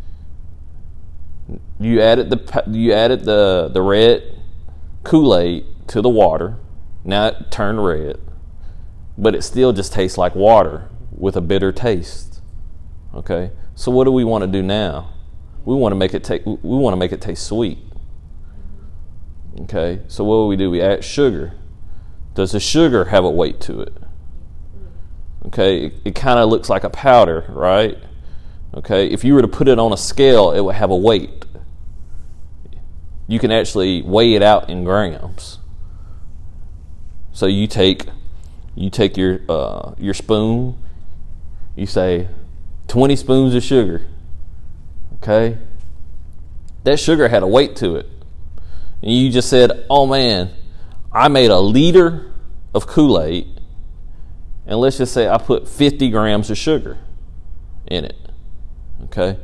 Speaker 1: You added the red Kool-Aid to the water. Now it turned red. But it still just tastes like water with a bitter taste. Okay? So what do we want to do now? We want to make it taste sweet. Okay? So what do? We add sugar. Does the sugar have a weight to it? Okay? It kind of looks like a powder, right? Okay? If you were to put it on a scale, it would have a weight. You can actually weigh it out in grams. So you take your spoon, you say 20 spoons of sugar. Okay? That sugar had a weight to it. And you just said, oh man, I made a liter of Kool-Aid, and let's just say I put 50 grams of sugar in it. Okay?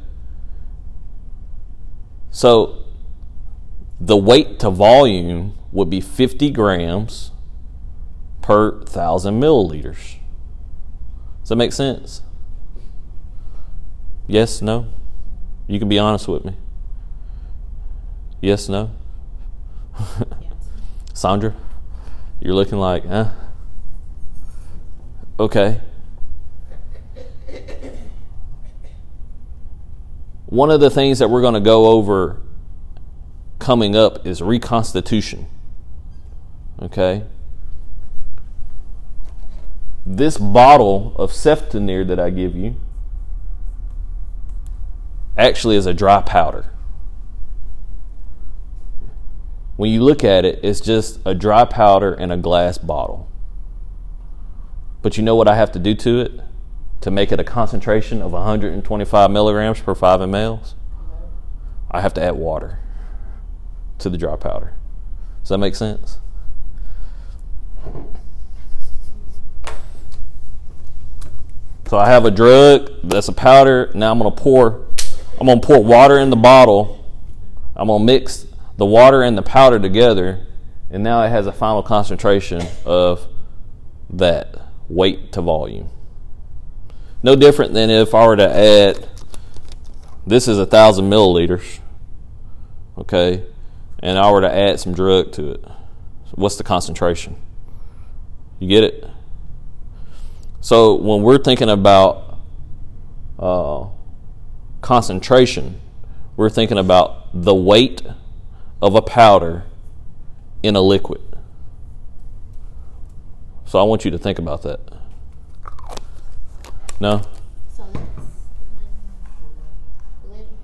Speaker 1: So the weight to volume would be 50 grams per 1,000 milliliters. Does that make sense? Yes, no? You can be honest with me. Yes, no? Sandra, you're looking like, huh? Okay. One of the things that we're going to go over coming up is reconstitution. Okay? This bottle of Ceftonir that I give you actually is a dry powder. When you look at it, it's just a dry powder in a glass bottle. But you know what I have to do to it to make it a concentration of 125 milligrams per 5 mLs? I have to add water to the dry powder. Does that make sense? So I have a drug that's a powder. Now I'm gonna pour water in the bottle. I'm gonna mix the water and the powder together, and now it has a final concentration of that weight to volume. No different than if I were to add, this is 1,000 milliliters, okay, and I were to add some drug to it. So what's the concentration? You get it? So when we're thinking about concentration, we're thinking about the weight of a powder in a liquid. So I want you to think about that. No?
Speaker 3: So that's one liter.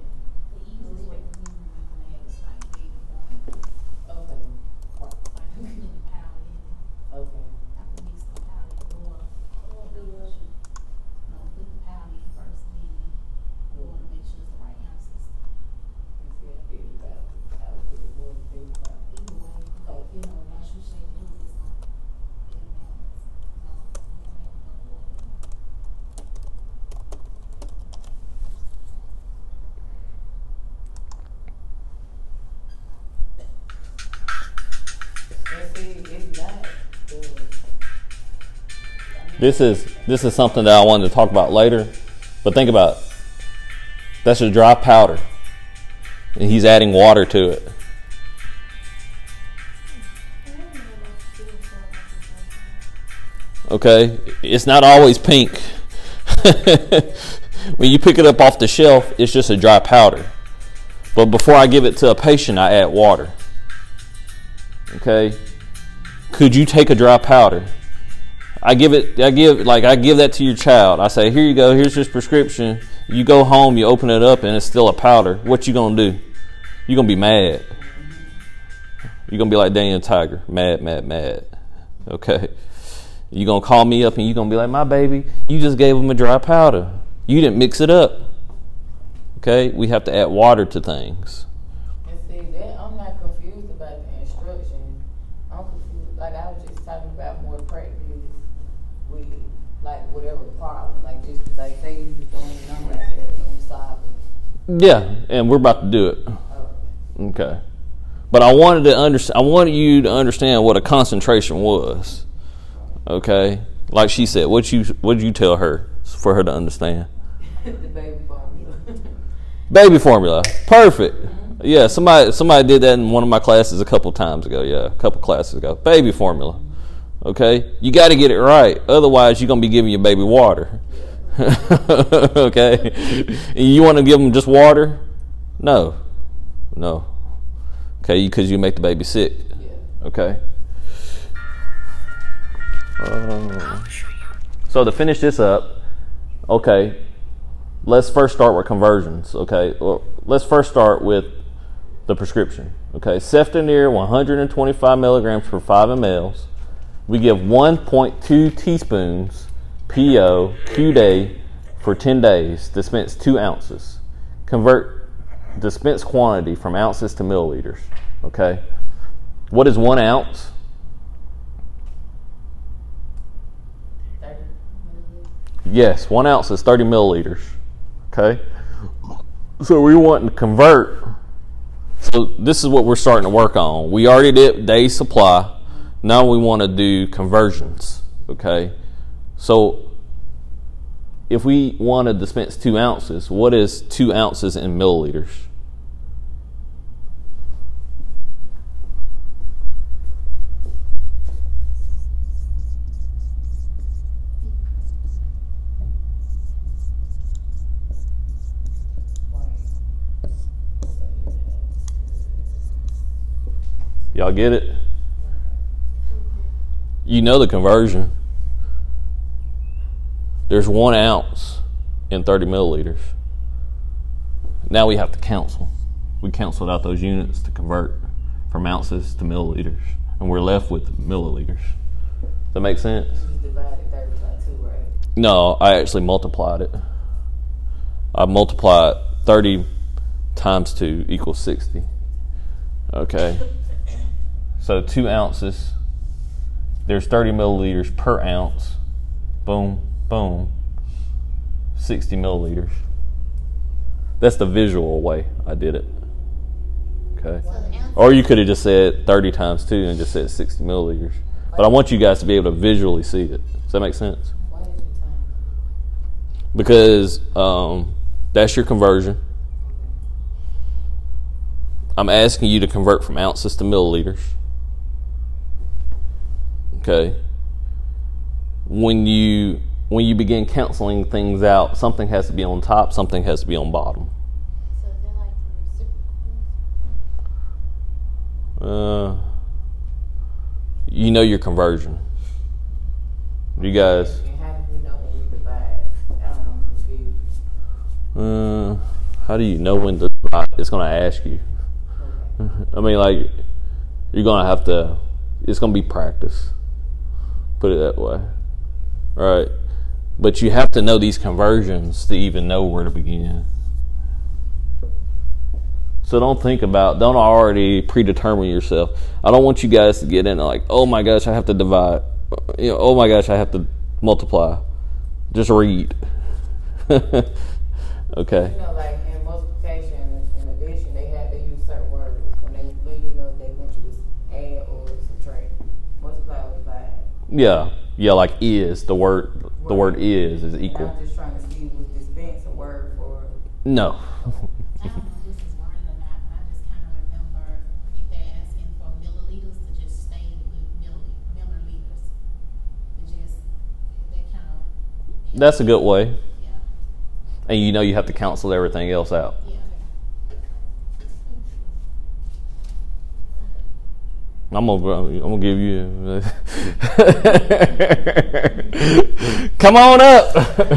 Speaker 1: This is something that I wanted to talk about later, but think about it. That's a dry powder, and he's adding water to it. Okay, it's not always pink. When you pick it up off the shelf, it's just a dry powder. But before I give it to a patient, I add water. Okay, could you take a dry powder? I give that to your child. I say, here you go, here's this prescription. You go home, you open it up, and it's still a powder. What you gonna do? You're gonna be mad. You're gonna be like Daniel Tiger, mad. Okay. You're gonna call me up and you're gonna be like, my baby, you just gave him a dry powder. You didn't mix it up. Okay, we have to add water to things.
Speaker 2: And see, that I'm not confused about the instruction. I'm confused. Like I was just talking about more practice with like whatever problem. Like just like say you just throwing a number out there and solve it.
Speaker 1: Yeah, and we're about to do it. Okay. But I wanted you to understand what a concentration was. Okay? Like she said, what did you tell her for her to understand?
Speaker 2: The baby formula.
Speaker 1: Baby formula. Perfect. Yeah, somebody did that in one of my classes a couple times ago. Yeah, a couple classes ago. Baby formula. Okay? You got to get it right. Otherwise, you're going to be giving your baby water. Okay? You want to give them just water? No. Okay, because you make the baby sick. Okay? So to finish this up, okay, let's first start with conversions. Okay, well, let's first start with the prescription. Okay, Ceftonir 125 milligrams per 5 mLs. We give 1.2 teaspoons PO Q-Day for 10 days. Dispense 2 ounces. Convert dispense quantity from ounces to milliliters. Okay, what is 1 ounce? Yes, 1 ounce is 30 milliliters. Okay, so we want to convert. So this is what we're starting to work on. We already did day supply. Now we want to do conversions. Okay, so if we want to dispense 2 ounces, what is 2 ounces in milliliters? Y'all get it? You know the conversion. There's 1 ounce in 30 milliliters. Now we have to cancel. We canceled out those units to convert from ounces to milliliters. And we're left with milliliters. Does that make sense?
Speaker 2: You divided 30 by 2, right?
Speaker 1: No, I actually multiplied it. I multiplied 30 times 2 equals 60. Okay. So 2 ounces. There's 30 milliliters per ounce. Boom, boom. 60 milliliters. That's the visual way I did it. Okay. Or you could have just said 30 times 2 and just said 60 milliliters. But I want you guys to be able to visually see it. Does that make sense?
Speaker 2: Why did you time?
Speaker 1: Because that's your conversion. I'm asking you to convert from ounces to milliliters. Okay. When you begin canceling things out, something has to be on top, something has to be on bottom.
Speaker 3: So they're like reciprocals?
Speaker 1: You know your conversion. You guys.
Speaker 2: And how do we know when we divide? I don't know, I'm confused.
Speaker 1: How do you know when to divide? It's going to ask you.
Speaker 2: Okay.
Speaker 1: I mean, like, you're going to have to, it's going to be practice. Put it that way. All right. But you have to know these conversions to even know where to begin. So don't already predetermine yourself. I don't want you guys to get in like, oh my gosh, I have to divide. Oh my gosh, I have to multiply. Just read. Okay.
Speaker 2: You know, like in multiplication and addition, they had to use certain words when they let you know they want you to add or subtract. Multiply or divide.
Speaker 1: Yeah, like is the word is equal.
Speaker 2: I'm just trying to see was dispense a word for.
Speaker 1: No.
Speaker 5: I don't know if this is worded or not, but I just kind of remember if they're asking for milliliters to just stay with milliliters. It just, that kind of.
Speaker 1: That's a good way.
Speaker 5: Yeah.
Speaker 1: And you know you have to cancel everything else out.
Speaker 5: Yeah.
Speaker 1: I'm gonna give you. Come on up.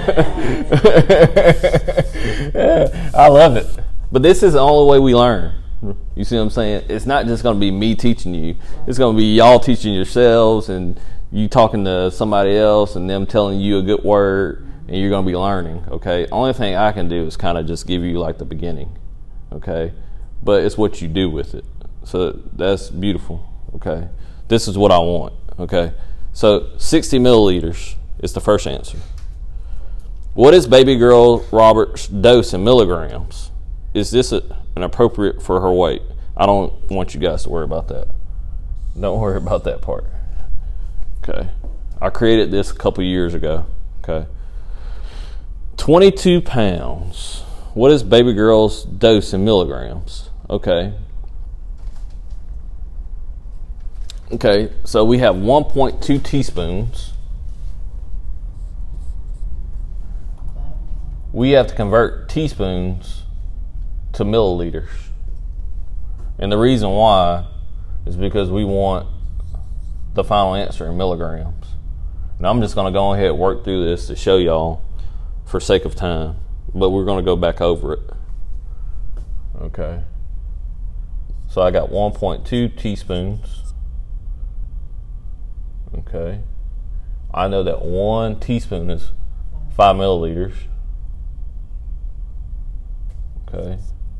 Speaker 1: I love it. But this is the only way we learn. You see what I'm saying? It's not just gonna be me teaching you. It's gonna be y'all teaching yourselves and you talking to somebody else and them telling you a good word and you're gonna be learning. Okay. Only thing I can do is kind of just give you like the beginning. Okay. But it's what you do with it. So that's beautiful. Okay. This is what I want. Okay. So 60 milliliters is the first answer. What is baby girl Robert's dose in milligrams? Is this an appropriate for her weight? I don't want you guys to worry about that. Don't worry about that part. Okay. I created this a couple years ago. Okay. 22 pounds. What is baby girl's dose in milligrams? Okay. Okay, so we have 1.2 teaspoons. We have to convert teaspoons to milliliters. And the reason why is because we want the final answer in milligrams. Now I'm just going to go ahead and work through this to show y'all for sake of time. But we're going to go back over it. Okay. So I got 1.2 teaspoons. Okay. I know that 1 teaspoon is 5 milliliters. Okay.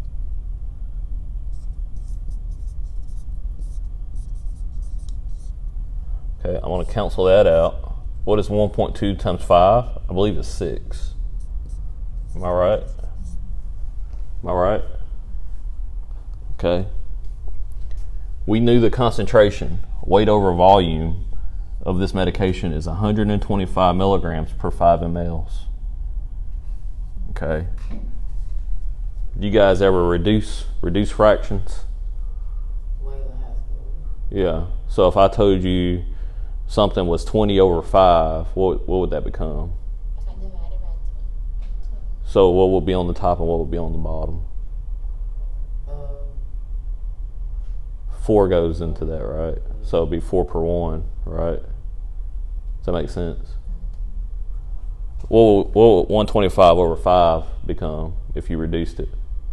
Speaker 1: Okay, I'm going to cancel that out. What is 1.2 times 5? I believe it's 6. Am I right? Am I right? Okay. We knew the concentration, weight over volume, of this medication is 125 milligrams per 5 mLs. Okay. You guys ever reduce fractions?
Speaker 2: Way in high school.
Speaker 1: Yeah. So if I told you something was 20 over 5, what would that become?
Speaker 3: I divided by 2.
Speaker 1: So what would be on the top and what would be on the bottom? 4 goes into that, right? So it'd be 4 per 1, right? Does that make sense? What would 125 over 5 become if you reduced it?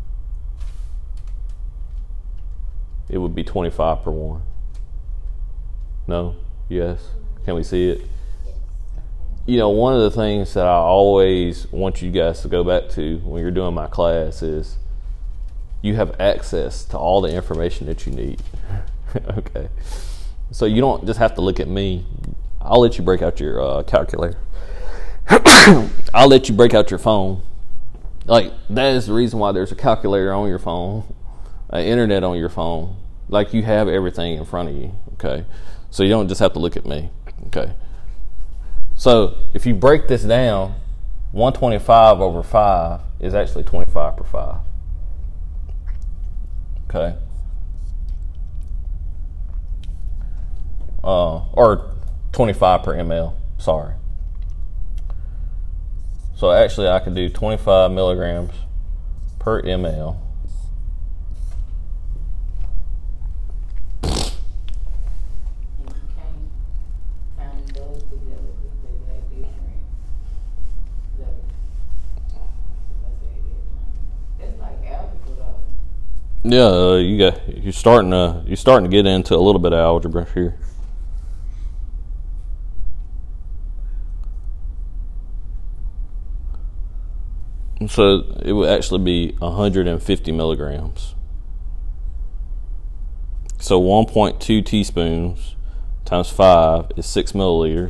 Speaker 1: It would be 25 per 1. No? Yes? Can we see it? You know, one of the things that I always want you guys to go back to when you're doing my class is you have access to all the information that you need. Okay. So you don't just have to look at me. I'll let you break out your calculator. I'll let you break out your phone. Like, that is the reason why there's a calculator on your phone, an internet on your phone. Like, you have everything in front of you, okay? So you don't just have to look at me, okay? So if you break this down, 125 over 5 is actually 25 per 5. Okay. Or 25 per ml, sorry. So actually I could do 25 milligrams per ml.
Speaker 2: And you can't find those together because they got different levels. If I say that. That's like algebra though.
Speaker 1: Yeah, you're starting to get into a little bit of algebra here. So it would actually be 150 milligrams. So 1.2 teaspoons times 5 is 6 milliliters.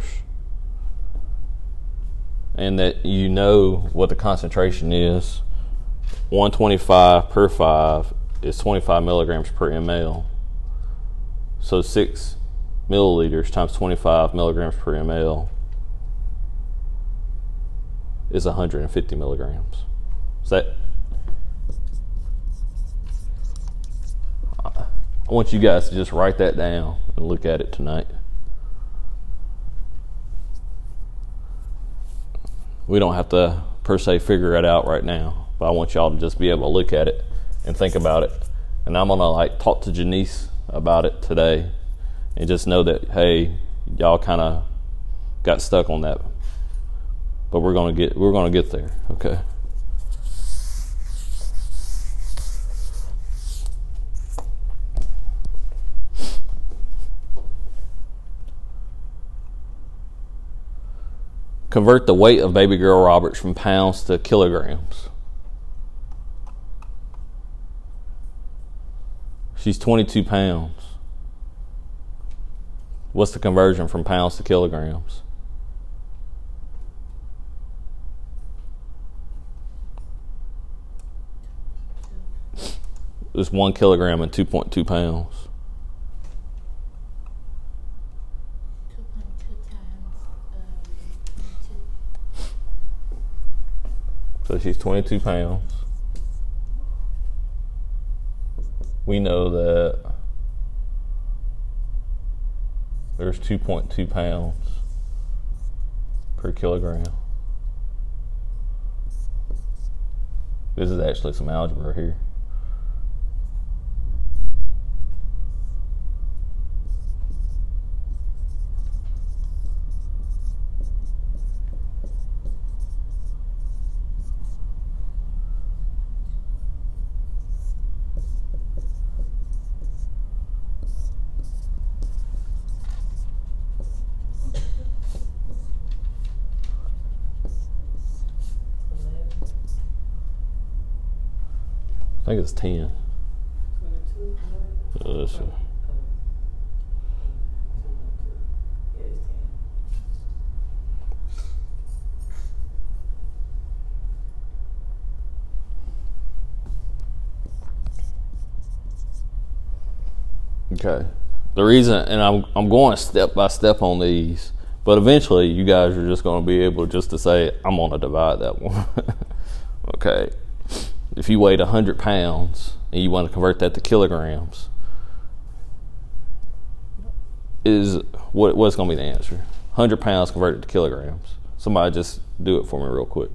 Speaker 1: And that you know what the concentration is. 125 per 5 is 25 milligrams per ml. So 6 milliliters times 25 milligrams per ml is 150 milligrams. Is that? I want you guys to just write that down and look at it tonight. We don't have to per se figure it out right now, but I want y'all to just be able to look at it and think about it. And I'm gonna talk to Janice about it today, and just know that, hey, y'all kind of got stuck on that. But we're gonna get there, okay? Convert the weight of baby girl Roberts from pounds to kilograms. She's 22 pounds. What's the conversion from pounds to kilograms? It's 1 kilogram and 2.2 pounds.
Speaker 3: 2.2 times 22.
Speaker 1: So she's 22 pounds. We know that there's 2.2 pounds per kilogram. This is actually some algebra here. I think it's 10.
Speaker 2: 22.
Speaker 1: Let's see.
Speaker 2: Yeah, it's 10.
Speaker 1: Okay. The reason, and I'm going step by step on these, but eventually you guys are just going to be able just to say, I'm going to divide that one. Okay. If you weighed 100 pounds and you want to convert that to kilograms, what's going to be the answer? 100 pounds converted to kilograms. Somebody just do it for me real quick.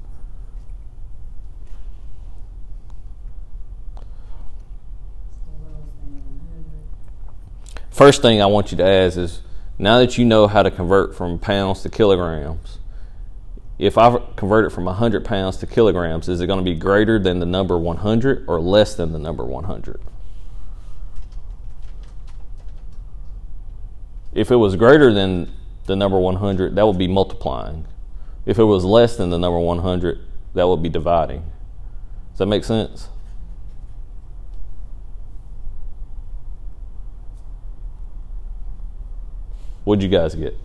Speaker 1: First thing I want you to ask is, now that you know how to convert from pounds to kilograms, if I convert it from 100 pounds to kilograms, is it going to be greater than the number 100 or less than the number 100? If it was greater than the number 100, that would be multiplying. If it was less than the number 100, that would be dividing. Does that make sense? What'd you guys get?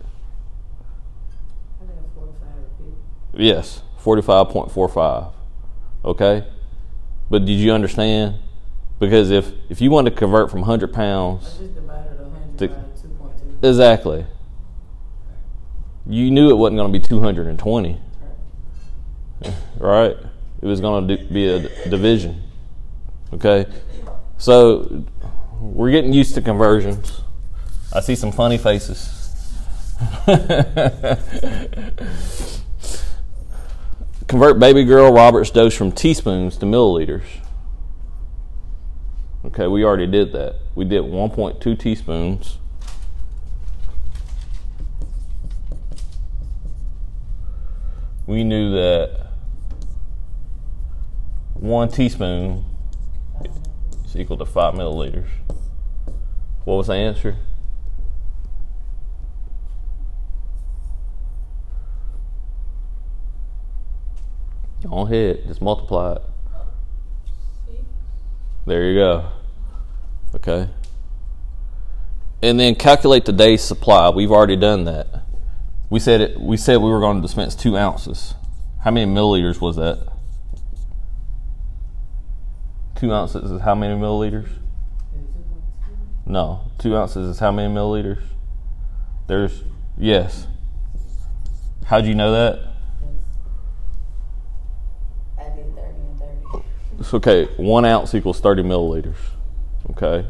Speaker 2: I think 45 or 50.
Speaker 1: Yes, 45.45. Okay? But did you understand? Because if you want to convert from 100
Speaker 2: I
Speaker 1: pounds...
Speaker 2: just divided 100
Speaker 1: To-
Speaker 2: by 2.2.
Speaker 1: Exactly. You knew it wasn't going to be 220. Right? It was going to be a division. Okay? So, we're getting used to conversions. I see some funny faces. Convert baby girl Robert's dose from teaspoons to milliliters. Okay, we already did that. We did 1.2 teaspoons. We knew that 1 teaspoon is equal to 5 milliliters. What was the answer? Go ahead, just multiply it. There you go. Okay. And then calculate the day's supply. We've already done that. We said we were going to dispense 2 ounces. How many milliliters was that? 2 ounces is how many milliliters? No, 2 ounces is how many milliliters? Yes. How'd you know that?
Speaker 2: I did 30 and 30.
Speaker 1: It's okay. 1 ounce equals 30 milliliters. Okay.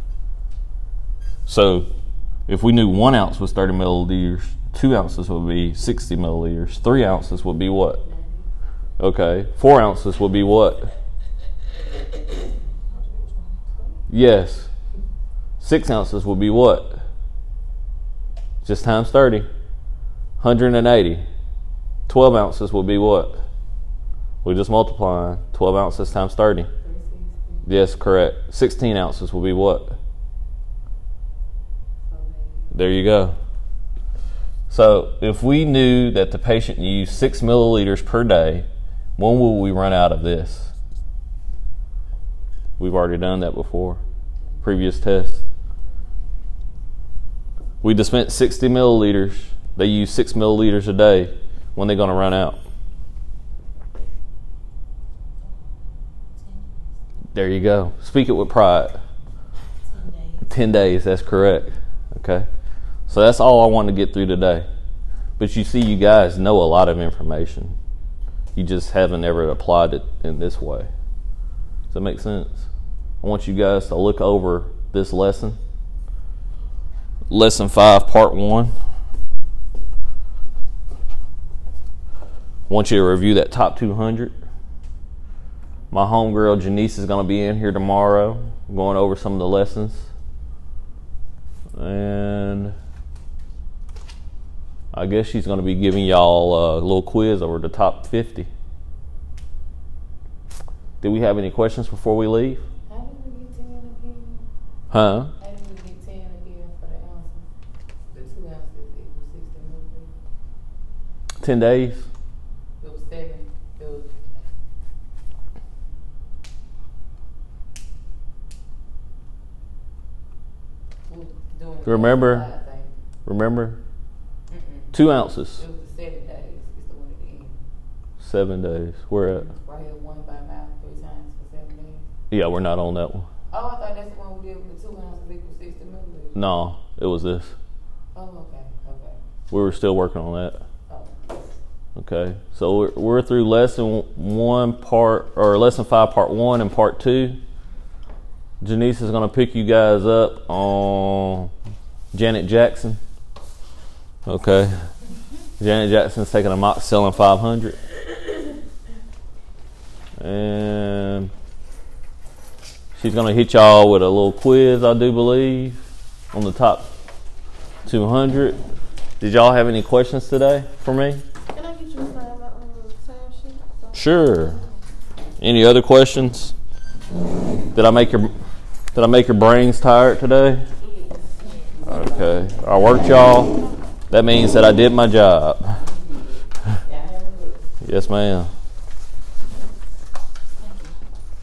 Speaker 1: So, if we knew 1 ounce was 30 milliliters, 2 ounces would be 60 milliliters. 3 ounces would be what? Okay. 4 ounces would be what? Yes. 6 ounces would be what? Just times 30. 180. 12 ounces would be what? We just multiplying 12 ounces times 30. Yes, correct. 16 ounces will be what? There you go. So if we knew that the patient used 6 milliliters per day, when will we run out of this? We've already done that before. Previous test. We dispense 60 milliliters. They use 6 milliliters a day. When they're going to run out? There you go. Speak it with pride.
Speaker 5: 10 days.
Speaker 1: 10 days, that's correct. Okay. So that's all I wanted to get through today. But you see, you guys know a lot of information. You just haven't ever applied it in this way. Does that make sense? I want you guys to look over this lesson. Lesson 5, part 1. I want you to review that top 200. My homegirl Janice is going to be in here tomorrow going over some of the lessons. And I guess she's going to be giving y'all a little quiz over the top 50. Do we have any questions before we leave?
Speaker 2: How did we get 10 again?
Speaker 1: Huh?
Speaker 2: How did we get 10 again for the ounces? The 2 ounces equals 60 milliliters.
Speaker 1: 10 days?
Speaker 2: It was 7. It was. We was doing the
Speaker 1: Remember?
Speaker 2: outside thing.
Speaker 1: Remember?
Speaker 2: Mm-mm.
Speaker 1: 2 ounces.
Speaker 2: It was the 7 days. It's the one at the end.
Speaker 1: 7 days. Where at?
Speaker 2: Right here, 1 by mouth 3 times for 7 days.
Speaker 1: Yeah, we're not on that one.
Speaker 2: Oh, I thought that's the one we did with the 2 ounces equals 60 milliliters.
Speaker 1: No, it was this.
Speaker 2: Oh, okay. Okay.
Speaker 1: We were still working on that.
Speaker 2: Oh.
Speaker 1: Okay, so we're through lesson 5 part 1 and part 2. Janice is going to pick you guys up on Janet Jackson. Okay, Janet Jackson's taking a mock selling 500, and she's going to hit y'all with a little quiz, I do believe, on the top 200. Did y'all have any questions today for me?
Speaker 6: Can I get you to sign my sound sheet?
Speaker 1: Sure. Any other questions? Did I make your brains tired today? Okay. I worked, y'all. That means that I did my job. Yes, ma'am.